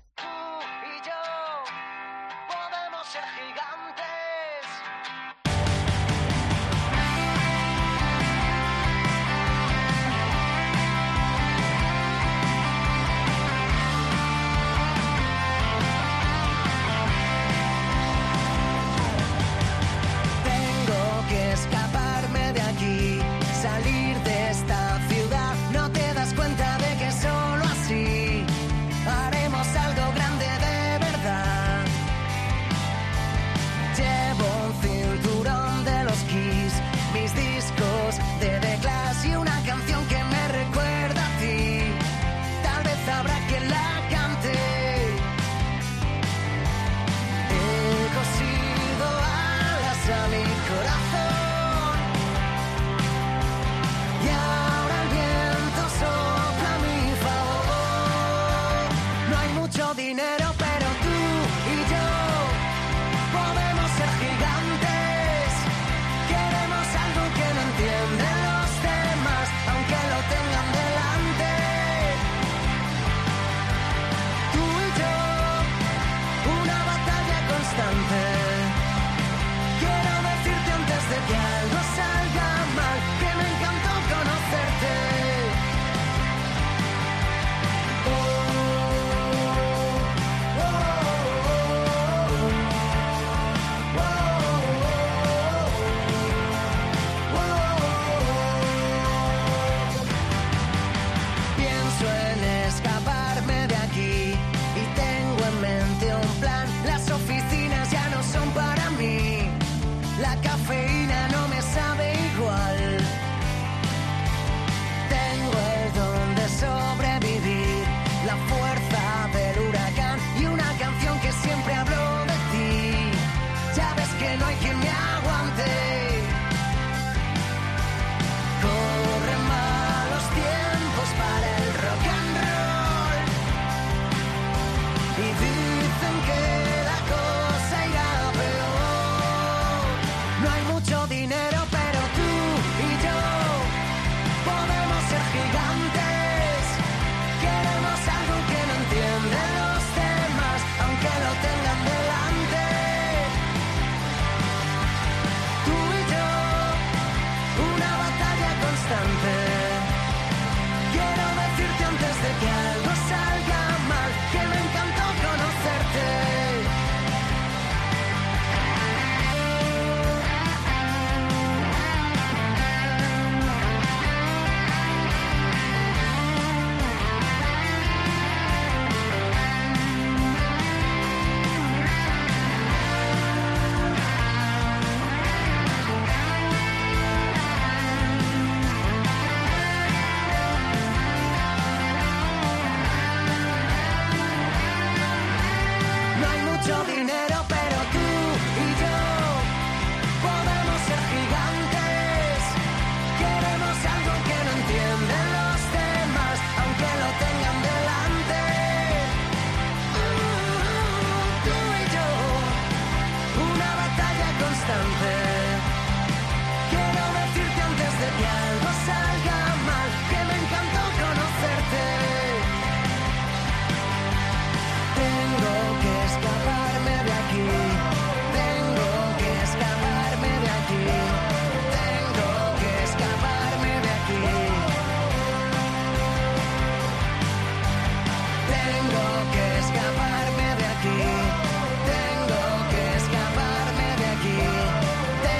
Tengo que escaparme de aquí.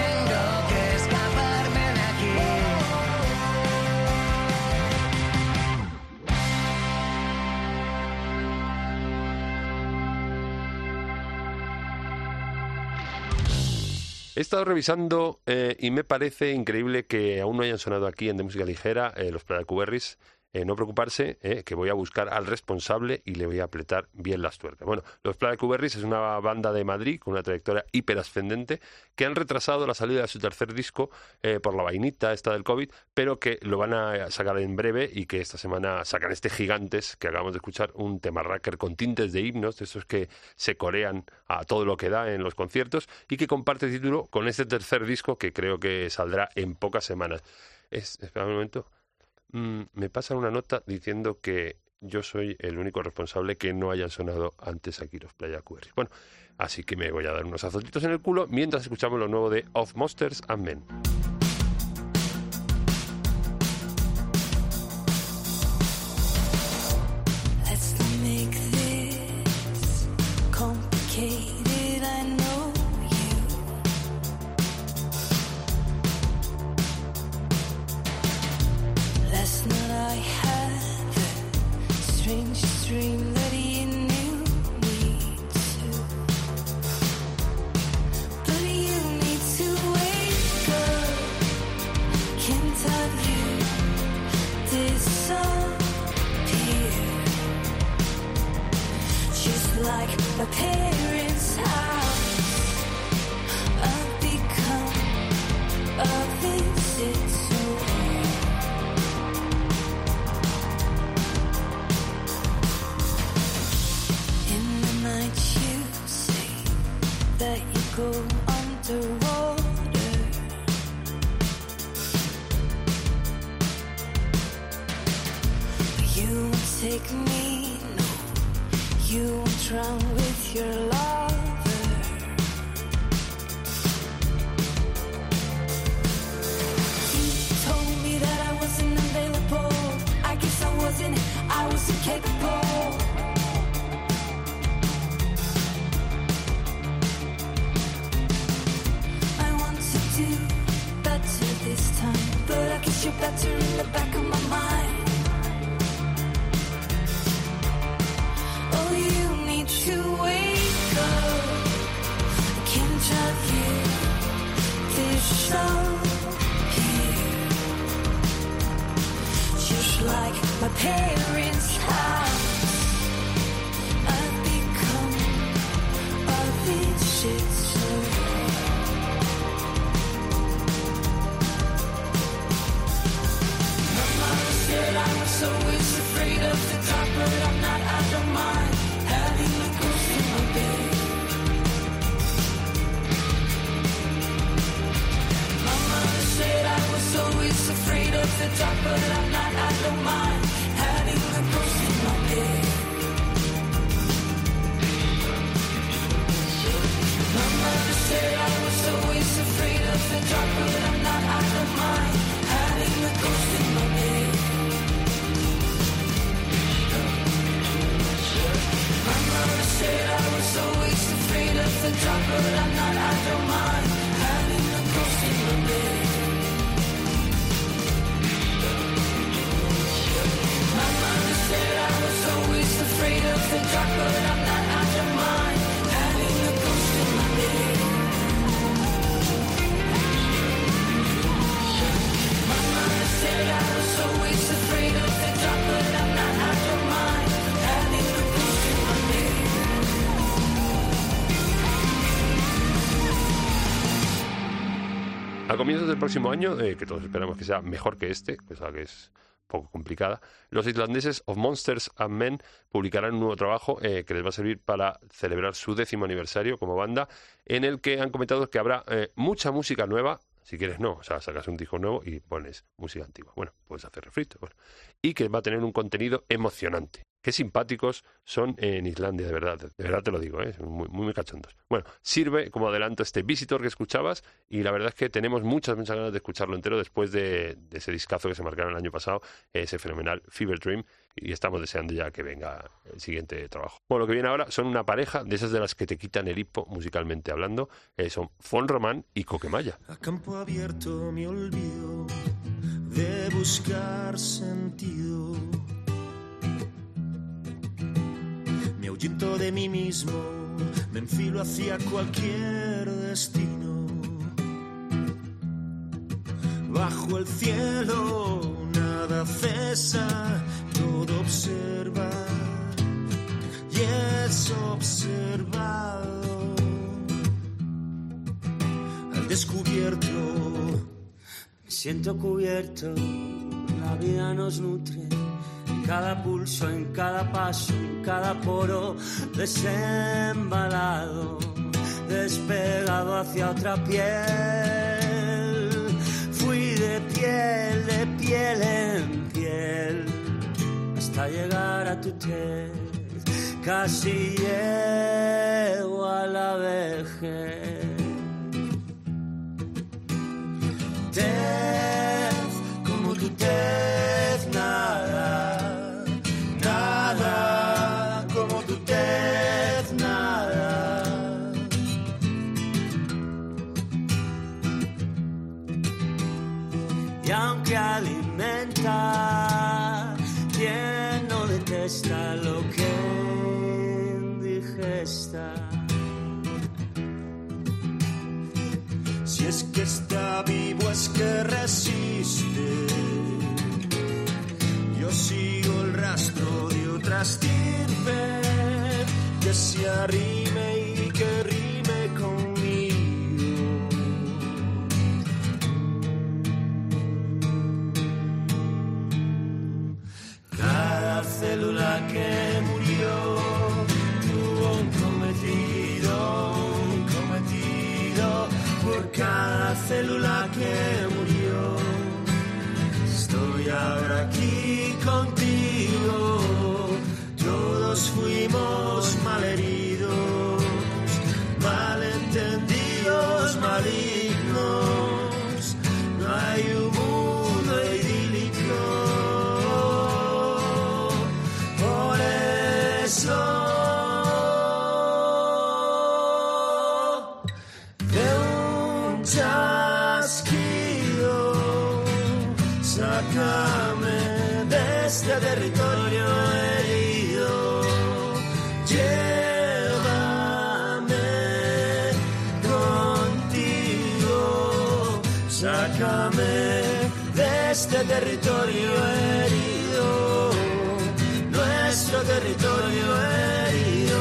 He estado revisando eh, y me parece increíble que aún no hayan sonado aquí en De Música Ligera eh, los Playa Cuberris. Eh, no preocuparse, eh, que voy a buscar al responsable y le voy a apretar bien las tuercas. Bueno, los Playa Cuberris es una banda de Madrid con una trayectoria hiperascendente que han retrasado la salida de su tercer disco eh, por la vainita esta del COVID, pero que lo van a sacar en breve y que esta semana sacan este Gigantes, que acabamos de escuchar, un tema racker con tintes de himnos, de esos que se corean a todo lo que da en los conciertos y que comparte título con este tercer disco que creo que saldrá en pocas semanas. Es, espera un momento. Mm, me pasan una nota diciendo que yo soy el único responsable que no hayan sonado antes aquí los Playa Cuberris. Bueno, así que me voy a dar unos azotitos en el culo mientras escuchamos lo nuevo de Of Monsters and Men. A comienzos del próximo año, eh, que todos esperamos que sea mejor que este, cosa que es poco complicada, los islandeses Of Monsters and Men publicarán un nuevo trabajo eh, que les va a servir para celebrar su décimo aniversario como banda, en el que han comentado que habrá eh, mucha música nueva. Si quieres, no. O sea, sacas un disco nuevo y pones música antigua. Bueno, puedes hacer refrito. Bueno. Y que va a tener un contenido emocionante. Qué simpáticos son en Islandia, de verdad. De verdad te lo digo, ¿eh? Son muy, muy cachondos. Bueno, sirve como adelanto este Visitor que escuchabas y la verdad es que tenemos muchas, muchas ganas de escucharlo entero después de, de ese discazo que se marcaron el año pasado, ese fenomenal Fever Dream, y estamos deseando ya que venga el siguiente trabajo. Bueno, lo que viene ahora son una pareja de esas de las que te quitan el hipo musicalmente hablando. Eh, son Fon Román y Coquemaya. A campo abierto me olvido de buscar sentido. Me ahuyento de mí mismo, me enfilo hacia cualquier destino. bajo el cielo nada cesa, todo observa y es observado. Al descubierto me siento cubierto, la vida nos nutre. En cada pulso, en cada paso, en cada poro, desembalado, despegado hacia otra piel. Fui de piel, de piel en piel, hasta llegar a tu tez. Casi llego a la vejez. Tez, como tu tez, nada, nada, como tu tez, nada. Y aunque alimenta, ¿quién no detesta lo que indigesta? Si es que está vivo, es que resiste. Yo sigo el rastro de otra estirpe que se arrime y que rime conmigo. Cada célula que murió tuvo un cometido, un cometido. Por cada célula que murió, estoy ahora aquí contigo. Todos fuimos malheridos, malentendidos, malignos. No hay un mundo idílico. Por eso chasquido, sácame de este territorio herido, llévame contigo, sácame de este territorio herido, nuestro territorio herido.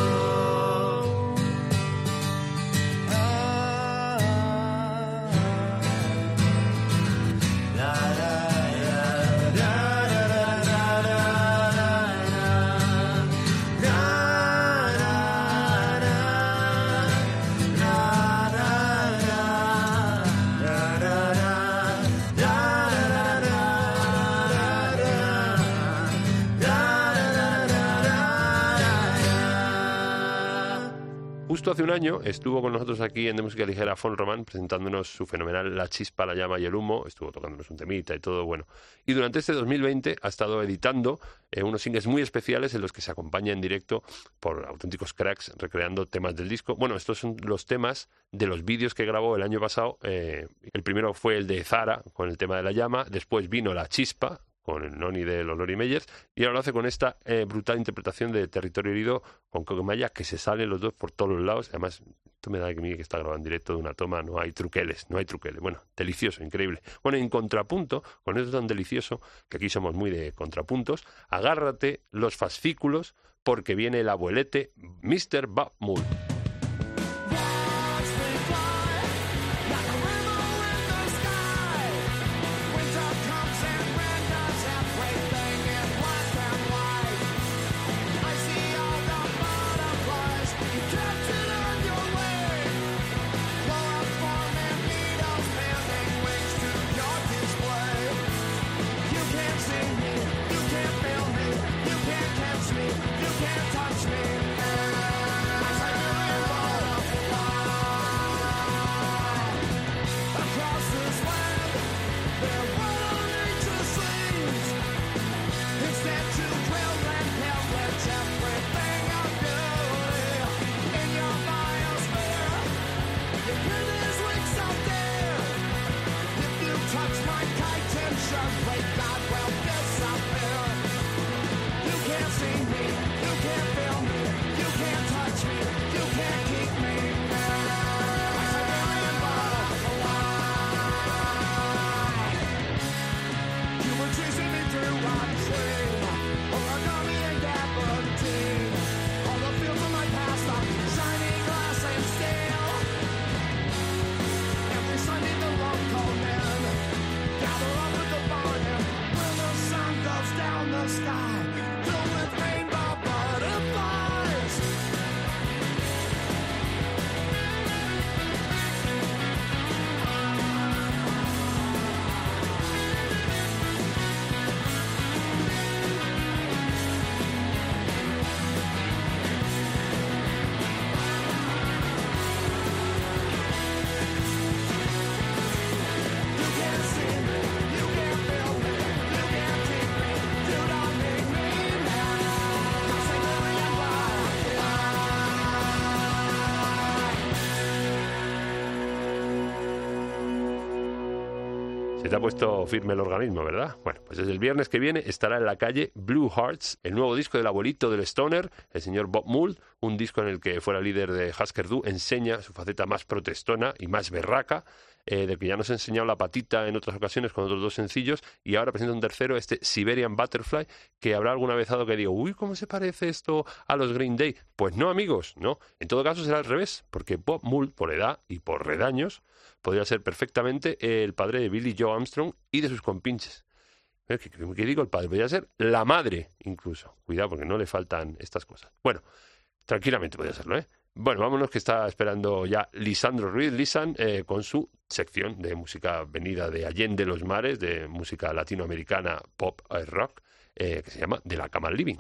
Justo hace un año estuvo con nosotros aquí en De Música Ligera Fon Román presentándonos su fenomenal La Chispa, la Llama y el Humo. Estuvo tocándonos un temita y todo, bueno. Y durante este dos mil veinte ha estado editando eh, unos singles muy especiales en los que se acompaña en directo por auténticos cracks recreando temas del disco. Bueno, estos son los temas de los vídeos que grabó el año pasado. Eh, el primero fue el de Zara con el tema de la llama, después vino La Chispa con el Noni de los Lori Meyers, y ahora lo hace con esta eh, brutal interpretación de Territorio Herido con Coquemaya, que se salen los dos por todos los lados. Además, esto me da que mí que está grabado en directo de una toma, no hay truqueles, no hay truqueles. Bueno, delicioso, increíble. Bueno, en contrapunto, con esto tan delicioso, que aquí somos muy de contrapuntos, agárrate los fascículos porque viene el abuelete mister Bob Moore. You can't touch me, you can't touch me. Se te ha puesto firme el organismo, ¿verdad? Bueno, pues desde el viernes que viene estará en la calle Blue Hearts, el nuevo disco del abuelito del stoner, el señor Bob Mould, un disco en el que fuera líder de Husker Du enseña su faceta más protestona y más berraca, eh, del que ya nos ha enseñado la patita en otras ocasiones con otros dos sencillos, y ahora presenta un tercero, este Siberian Butterfly, que habrá alguna vez dado que digo, uy, ¿cómo se parece esto a los Green Day? Pues no, amigos, no. En todo caso será al revés, porque Bob Mould, por edad y por redaños, podría ser perfectamente el padre de Billy Joe Armstrong y de sus compinches. ¿Qué, qué, qué digo? El padre podría ser la madre, incluso. Cuidado, porque no le faltan estas cosas. Bueno, tranquilamente podría serlo, ¿eh? Bueno, vámonos, que está esperando ya Lisandro Ruiz, Lisan, eh, con su sección de música venida de Allende los Mares, de música latinoamericana, pop y rock, eh, que se llama De la Cama al Living.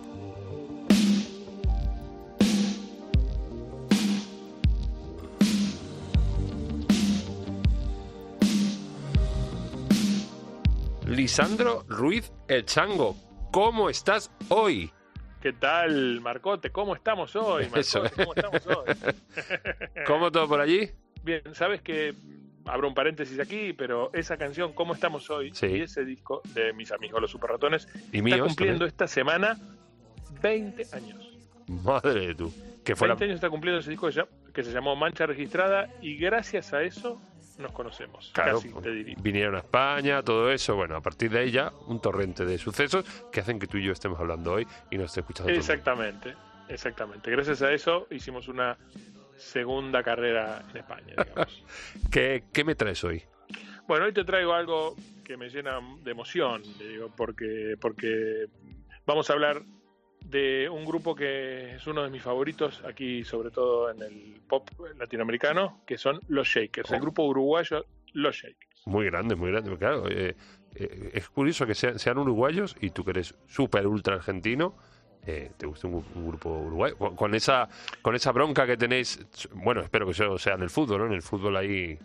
Lisandro Ruiz, el Chango, ¿cómo estás hoy? ¿Qué tal, Marcote? ¿Cómo estamos hoy, Marcote? Eso. ¿Cómo estamos hoy? ¿Cómo todo por allí? Bien, sabes que abro un paréntesis aquí, pero esa canción, ¿Cómo estamos hoy? Sí. Y ese disco de mis amigos los Super Ratones ¿Y está míos cumpliendo también? esta semana veinte años. Madre de tú. Que fuera... veinte años está cumpliendo ese disco que se, que se llamó Mancha Registrada, y gracias a eso nos conocemos. Claro, Casi, te diría. vinieron a España, todo eso. Bueno, a partir de ahí ya un torrente de sucesos que hacen que tú y yo estemos hablando hoy y nos esté escuchando todo el mundo. Exactamente, exactamente. Gracias a eso hicimos una segunda carrera en España, digamos. ¿Qué, ¿Qué me traes hoy? Bueno, hoy te traigo algo que me llena de emoción, te digo, porque, porque vamos a hablar de un grupo que es uno de mis favoritos aquí, sobre todo en el pop latinoamericano, que son Los Shakers, Oh. el grupo uruguayo Los Shakers. Muy grande, muy grande. Claro, eh, eh, es curioso que sean, sean uruguayos y tú que eres súper ultra argentino, eh, te gusta un, un grupo uruguayo. Con, con esa con esa bronca que tenéis, bueno, espero que eso sea en el fútbol, ¿no? En el fútbol ahí...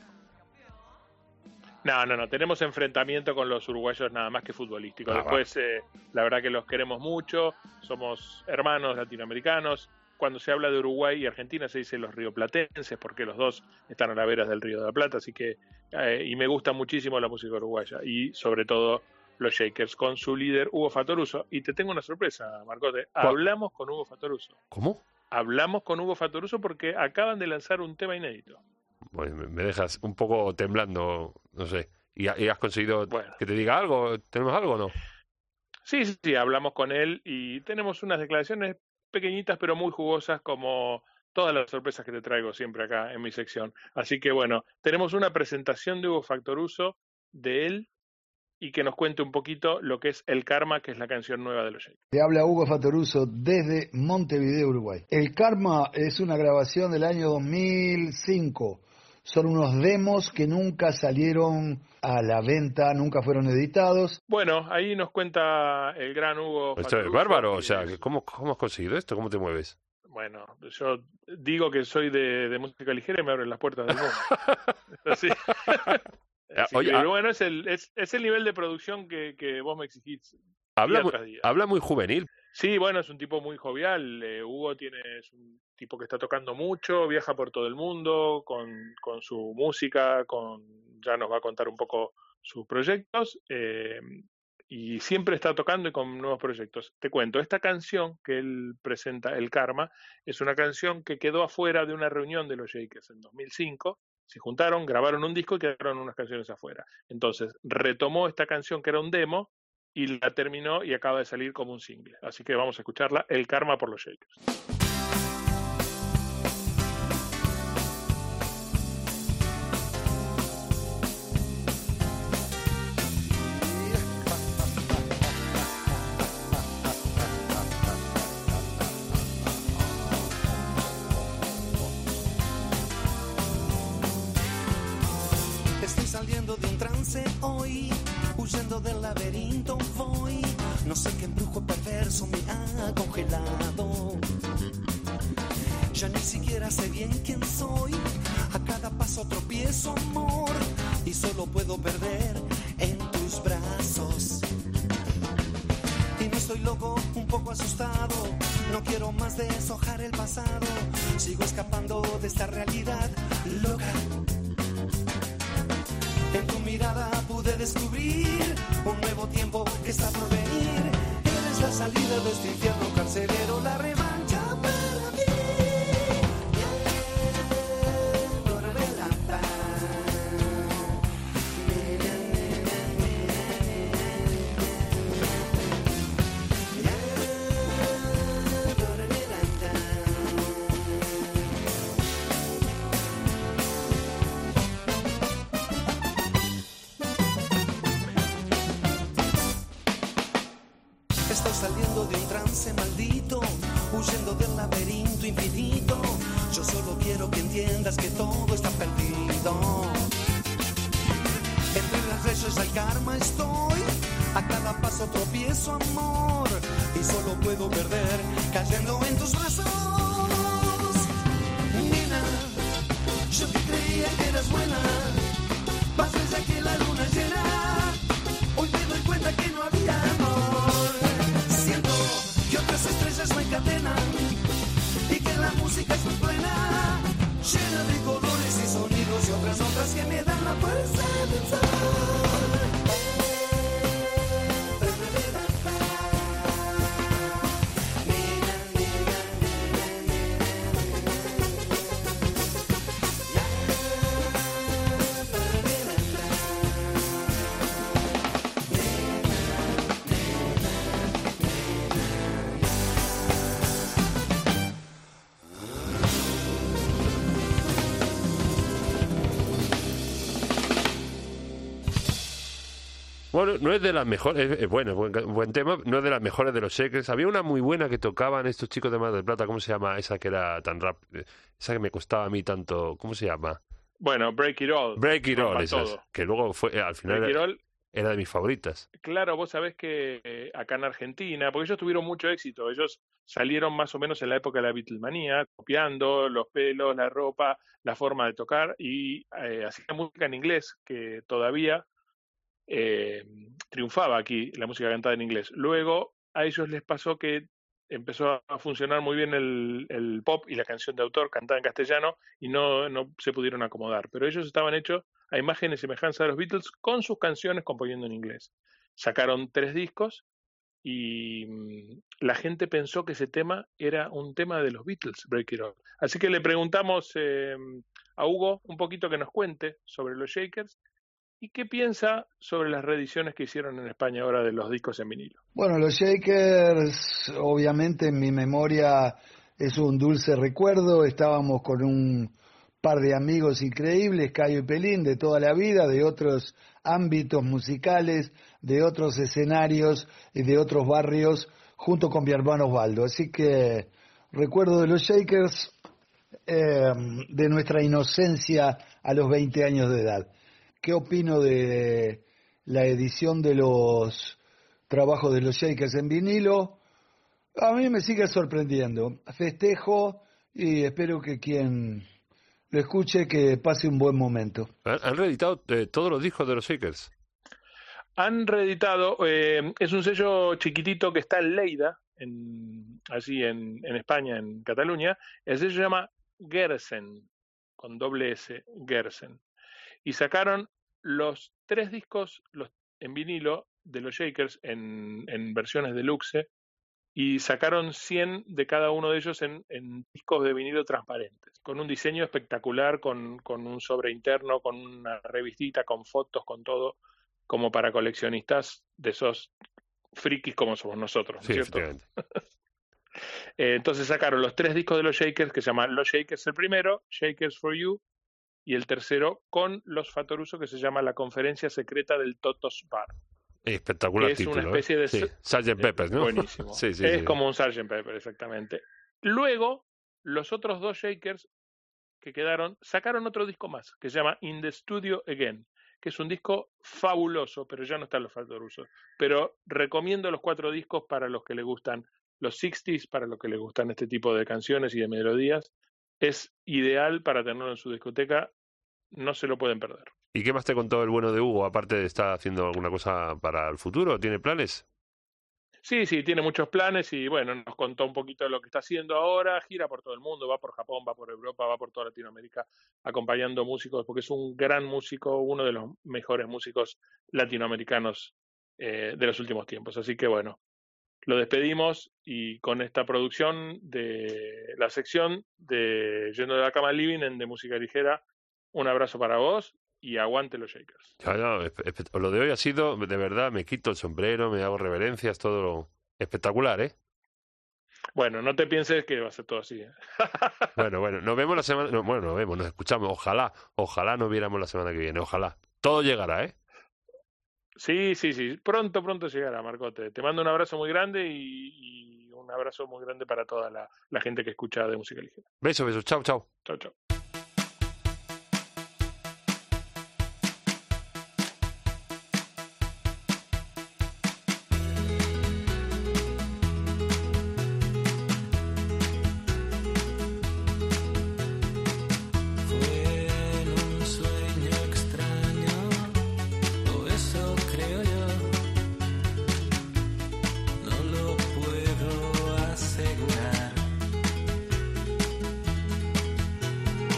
No, no, no, tenemos enfrentamiento con los uruguayos nada más que futbolístico. Ah, Después, eh, la verdad que los queremos mucho, somos hermanos latinoamericanos. Cuando se habla de Uruguay y Argentina se dice los rioplatenses, porque los dos están a la veras del Río de la Plata, así que, eh, y me gusta muchísimo la música uruguaya, y sobre todo los Shakers, con su líder Hugo Fatoruso. Y te tengo una sorpresa, Marcote, hablamos con Hugo Fatoruso. ¿Cómo? Hablamos con Hugo Fatoruso porque acaban de lanzar un tema inédito. Pues me dejas un poco temblando, no sé. ¿Y, y has conseguido bueno. que te diga algo? ¿Tenemos algo o no? Sí, sí, sí, hablamos con él y tenemos unas declaraciones pequeñitas pero muy jugosas, como todas las sorpresas que te traigo siempre acá en mi sección. Así que bueno, tenemos una presentación de Hugo Fatoruso, de él, y que nos cuente un poquito lo que es El Karma, que es la canción nueva de los Shakers. Te habla Hugo Fatoruso desde Montevideo, Uruguay. El Karma es una grabación del año dos mil cinco. Son unos demos que nunca salieron a la venta, nunca fueron editados. Bueno, ahí nos cuenta el gran Hugo Esto Fatoruso, es bárbaro, o sea, ¿cómo, ¿cómo has conseguido esto? ¿Cómo te mueves? Bueno, yo digo que soy de, de música ligera y me abren las puertas del mundo. Así. Así Oye, que, bueno, es el, es, es el nivel de producción que, que vos me exigís. Habla día muy, tras día. habla muy juvenil. Sí, bueno, es un tipo muy jovial. Eh, Hugo tiene, es un tipo que está tocando mucho, viaja por todo el mundo con, con su música, con ya nos va a contar un poco sus proyectos, eh, y siempre está tocando y con nuevos proyectos. Te cuento, esta canción que él presenta, El Karma, es una canción que quedó afuera de una reunión de los Shakers en dos mil cinco. Se juntaron, grabaron un disco y quedaron unas canciones afuera. Entonces retomó esta canción que era un demo y la terminó y acaba de salir como un single. Así que vamos a escucharla, El Karma por los Shakers. Estoy saliendo de un trance hoy, huyendo del laberinto voy. No sé qué embrujo perverso me ha congelado. Ya ni siquiera sé bien quién soy. A cada paso tropiezo, amor, y solo puedo perder en tus brazos. Y no estoy loco, un poco asustado. No quiero más deshojar el pasado. Sigo escapando de esta realidad loca. En tu mirada pude de descubrir un nuevo tiempo que está por venir. Eres la salida de este infierno carcelero, la revancha para mí. Estoy saliendo de un trance maldito, huyendo del laberinto infinito. Yo solo quiero que entiendas que todo está perdido. Entre las leyes del karma estoy, a cada paso tropiezo, amor, y solo puedo perder cayendo en tus brazos. Nena, yo que creía que eras buena, pasas ya que la luna es llena. Hoy me doy cuenta que no había amor. Que otras estrellas me encadenan y que la música es muy buena, llena de colores y sonidos y otras notas que me dan la fuerza del sol. Bueno, no es de las mejores, es, bueno, buen, buen tema, no es de las mejores de los Shakers. Había una muy buena que tocaban estos chicos de Mar del Plata, ¿cómo se llama? Esa que era tan rap, esa que me costaba a mí tanto, ¿cómo se llama? Bueno, Break It All. Break It All, esa es, que luego fue, al final Break It era, All, era de mis favoritas. claro, vos sabés que eh, acá en Argentina, porque ellos tuvieron mucho éxito, ellos salieron más o menos en la época de la Beatlemanía, copiando los pelos, la ropa, la forma de tocar, y eh, hacían música en inglés, que todavía eh, triunfaba aquí, la música cantada en inglés. Luego a ellos les pasó que empezó a funcionar muy bien el, el pop y la canción de autor cantada en castellano, y no, no se pudieron acomodar, pero ellos estaban hechos a imagen y semejanza de los Beatles con sus canciones componiendo en inglés. Sacaron tres discos y mmm, la gente pensó que ese tema era un tema de los Beatles, Break It All. Así que le preguntamos eh, a Hugo un poquito que nos cuente sobre los Shakers y qué piensa sobre las reediciones que hicieron en España ahora de los discos en vinilo. Bueno, los Shakers, obviamente en mi memoria es un dulce recuerdo. Estábamos con un par de amigos increíbles, Cayo y Pelín, de toda la vida, de otros ámbitos musicales, de otros escenarios y de otros barrios, junto con mi hermano Osvaldo. Así que recuerdo de los Shakers, eh, de nuestra inocencia a los veinte años de edad. ¿Qué opino de la edición de los trabajos de los Shakers en vinilo? A mí me sigue sorprendiendo. Festejo y espero que quien lo escuche que pase un buen momento. ¿Han reeditado eh, todos los discos de los Shakers? Han reeditado, eh, es un sello chiquitito que está en Lleida, en, allí en, en España, en Cataluña. El sello se llama Gersen, con doble S, Gersen. Y sacaron los tres discos los, en vinilo de los Shakers en, en versiones deluxe, y sacaron cien de cada uno de ellos en, en discos de vinilo transparentes, con un diseño espectacular, con, con un sobre interno, con una revistita, con fotos, con todo, como para coleccionistas de esos frikis como somos nosotros, ¿no es sí, cierto? eh, entonces sacaron los tres discos de los Shakers, que se llaman Los Shakers el primero, Shakers for You, y el tercero con los Fatoruso, que se llama La Conferencia Secreta del Totos Bar. Espectacular es título. Una especie de sí. sergeant Pepper, ¿no? Buenísimo. sí, sí, es sí. como un sergeant Pepper, exactamente. Luego, los otros dos Shakers que quedaron, sacaron otro disco más, que se llama In the Studio Again, que es un disco fabuloso, pero ya no están los Fatoruso. Pero recomiendo los cuatro discos para los que les gustan los sesenta, para los que les gustan este tipo de canciones y de melodías. Es ideal para tenerlo en su discoteca, no se lo pueden perder. ¿Y qué más te contó el bueno de Hugo? Aparte de estar haciendo alguna cosa para el futuro, ¿tiene planes? Sí, sí, tiene muchos planes y bueno, nos contó un poquito de lo que está haciendo ahora, gira por todo el mundo, va por Japón, va por Europa, va por toda Latinoamérica acompañando músicos, porque es un gran músico, uno de los mejores músicos latinoamericanos eh, de los últimos tiempos. Así que bueno, lo despedimos y con esta producción de la sección de Yendo de la Cama al Living en De Música Ligera, un abrazo para vos y aguante los Shakers. Ya, ya, espe- lo de hoy ha sido, de verdad, me quito el sombrero, me hago reverencias, todo lo... espectacular, ¿eh? Bueno, no te pienses que va a ser todo así, ¿eh? Bueno, bueno, nos vemos la semana... No, bueno, nos vemos, nos escuchamos. Ojalá, ojalá nos viéramos la semana que viene, ojalá. Todo llegará, ¿eh? Sí, sí, sí. Pronto, pronto llegará, Marcote. Te mando un abrazo muy grande y, y un abrazo muy grande para toda la, la gente que escucha De Música Ligera. Besos, besos. Chao, chao. Chao, chao. Puedo asegurar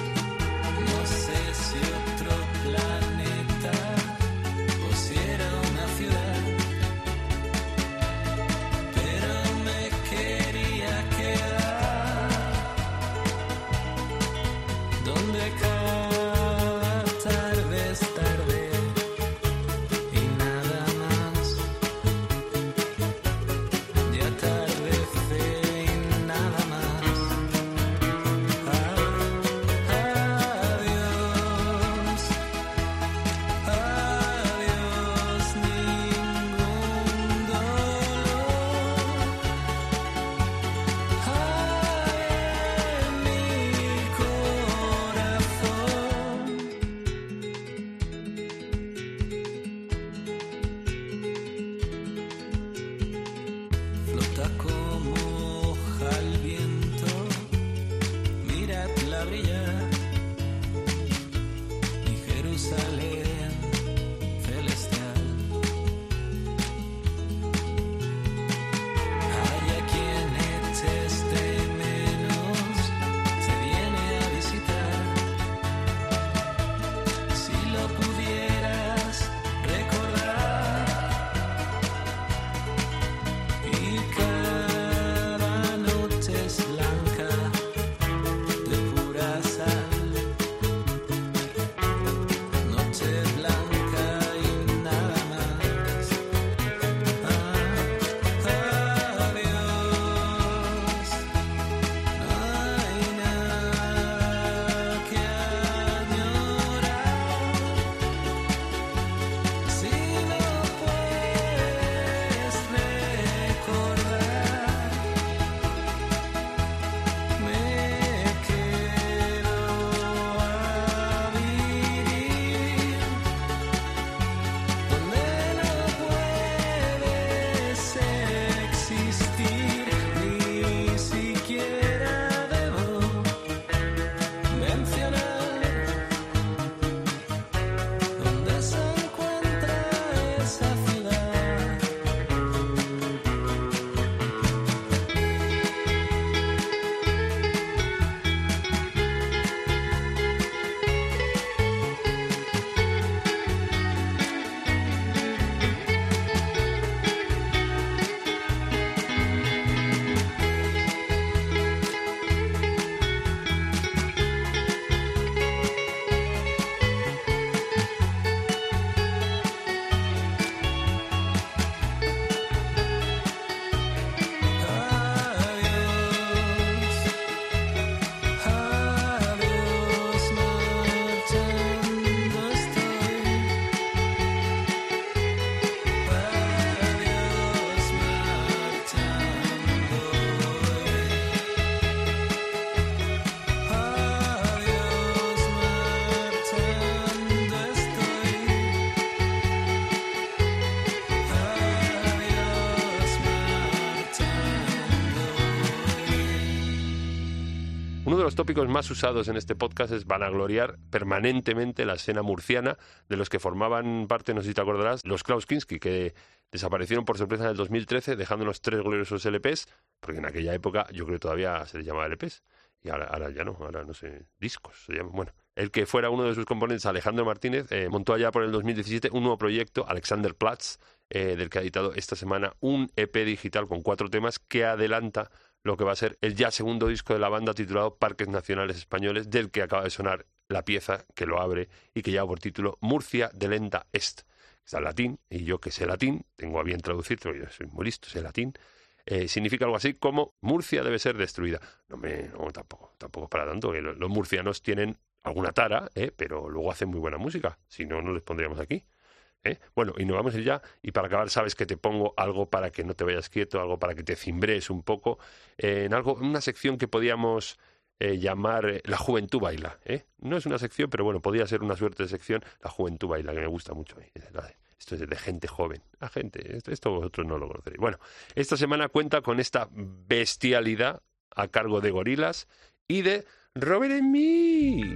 tópicos más usados en este podcast es vanagloriar permanentemente la escena murciana, de los que formaban parte, no sé si te acordarás, los Klaus Kinski, que desaparecieron por sorpresa en el dos mil trece, dejándonos tres gloriosos L Pes, porque en aquella época yo creo que todavía se les llamaba L Pes, y ahora, ahora ya no, ahora no sé, discos se llaman. Bueno, el que fuera uno de sus componentes, Alejandro Martínez, eh, montó allá por el dos mil diecisiete un nuevo proyecto, Alexander Platz, eh, del que ha editado esta semana un E P digital con cuatro temas que adelanta lo que va a ser el ya segundo disco de la banda, titulado Parques Nacionales Españoles, del que acaba de sonar la pieza que lo abre y que lleva por título Murcia de Lenta Est. Está en latín, y yo que sé latín, tengo a bien traducirlo, yo soy muy listo, sé latín, eh, significa algo así como Murcia debe ser destruida. No, me, no tampoco, tampoco para tanto, que los, los murcianos tienen alguna tara, eh, pero luego hacen muy buena música, si no, no les pondríamos aquí. ¿Eh? Bueno, y nos vamos a ir ya, y para acabar sabes que te pongo algo para que no te vayas quieto, algo para que te cimbrees un poco, eh, en algo, en una sección que podíamos eh, llamar eh, La Juventud Baila, ¿eh? No es una sección, pero bueno, podría ser una suerte de sección, La Juventud Baila, que me gusta mucho. ¿eh? Esto es de gente joven, la gente, esto, esto vosotros no lo conoceréis. Bueno, esta semana cuenta con esta bestialidad a cargo de Gorillaz y de Robert and Me.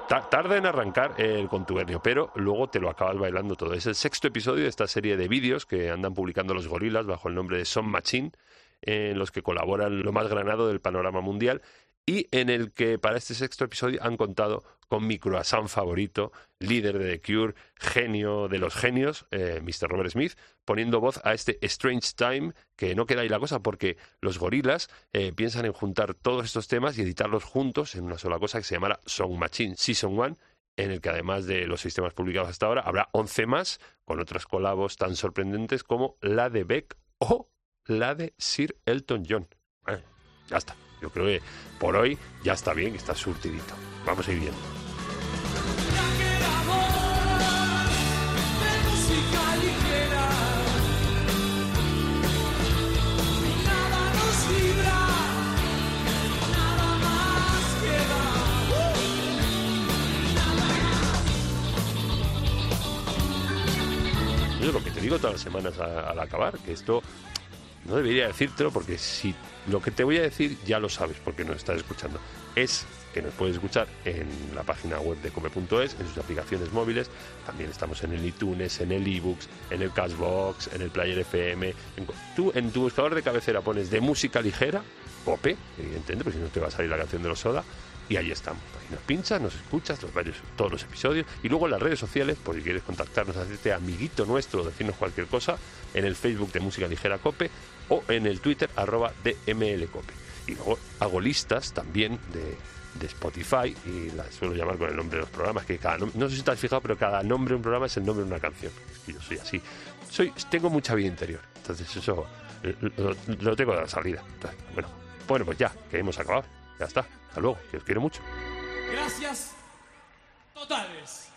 ta- tarda en arrancar el contubernio, pero luego te lo acabas bailando todo. Es el sexto episodio de esta serie de vídeos que andan publicando los gorilas bajo el nombre de Song Machine, en los que colaboran lo más granado del panorama mundial, y en el que para este sexto episodio han contado con mi croissant favorito, líder de The Cure, genio de los genios, eh, mister Robert Smith, poniendo voz a este Strange Time, que no queda ahí la cosa porque los gorilas eh, piensan en juntar todos estos temas y editarlos juntos en una sola cosa que se llamará Song Machine Season uno, en el que además de los sistemas publicados hasta ahora, habrá once más, con otros colabos tan sorprendentes como la de Beck o la de Sir Elton John. Eh, ya está. Yo creo que por hoy ya está bien, está surtidito. Vamos a ir viendo. Yo lo que te digo todas las semanas a, al acabar, que esto no debería decírtelo porque si lo que te voy a decir ya lo sabes porque nos estás escuchando, es que nos puedes escuchar en la página web de cope punto es, en sus aplicaciones móviles, también estamos en el iTunes, en el eBooks, en el Cashbox, en el Player F M, en, tú en tu buscador de cabecera pones de música ligera, Cope, evidentemente, porque si no te va a salir la canción de los Soda, y ahí estamos. Ahí nos pinchas, nos escuchas los varios, todos los episodios, y luego en las redes sociales, por si quieres contactarnos, hacerte amiguito nuestro, decirnos cualquier cosa, en el Facebook de Música Ligera Cope o en el Twitter arroba D M L Cope. Y luego hago listas también de, de Spotify y las suelo llamar con el nombre de los programas, que cada no sé si te has fijado, pero cada nombre de un programa es el nombre de una canción. Es que yo soy así. Soy, tengo mucha vida interior, entonces eso lo, lo tengo de la salida. Entonces, bueno, bueno, pues ya, que hemos acabado. Ya está. Hasta luego, que os quiero mucho. Gracias totales.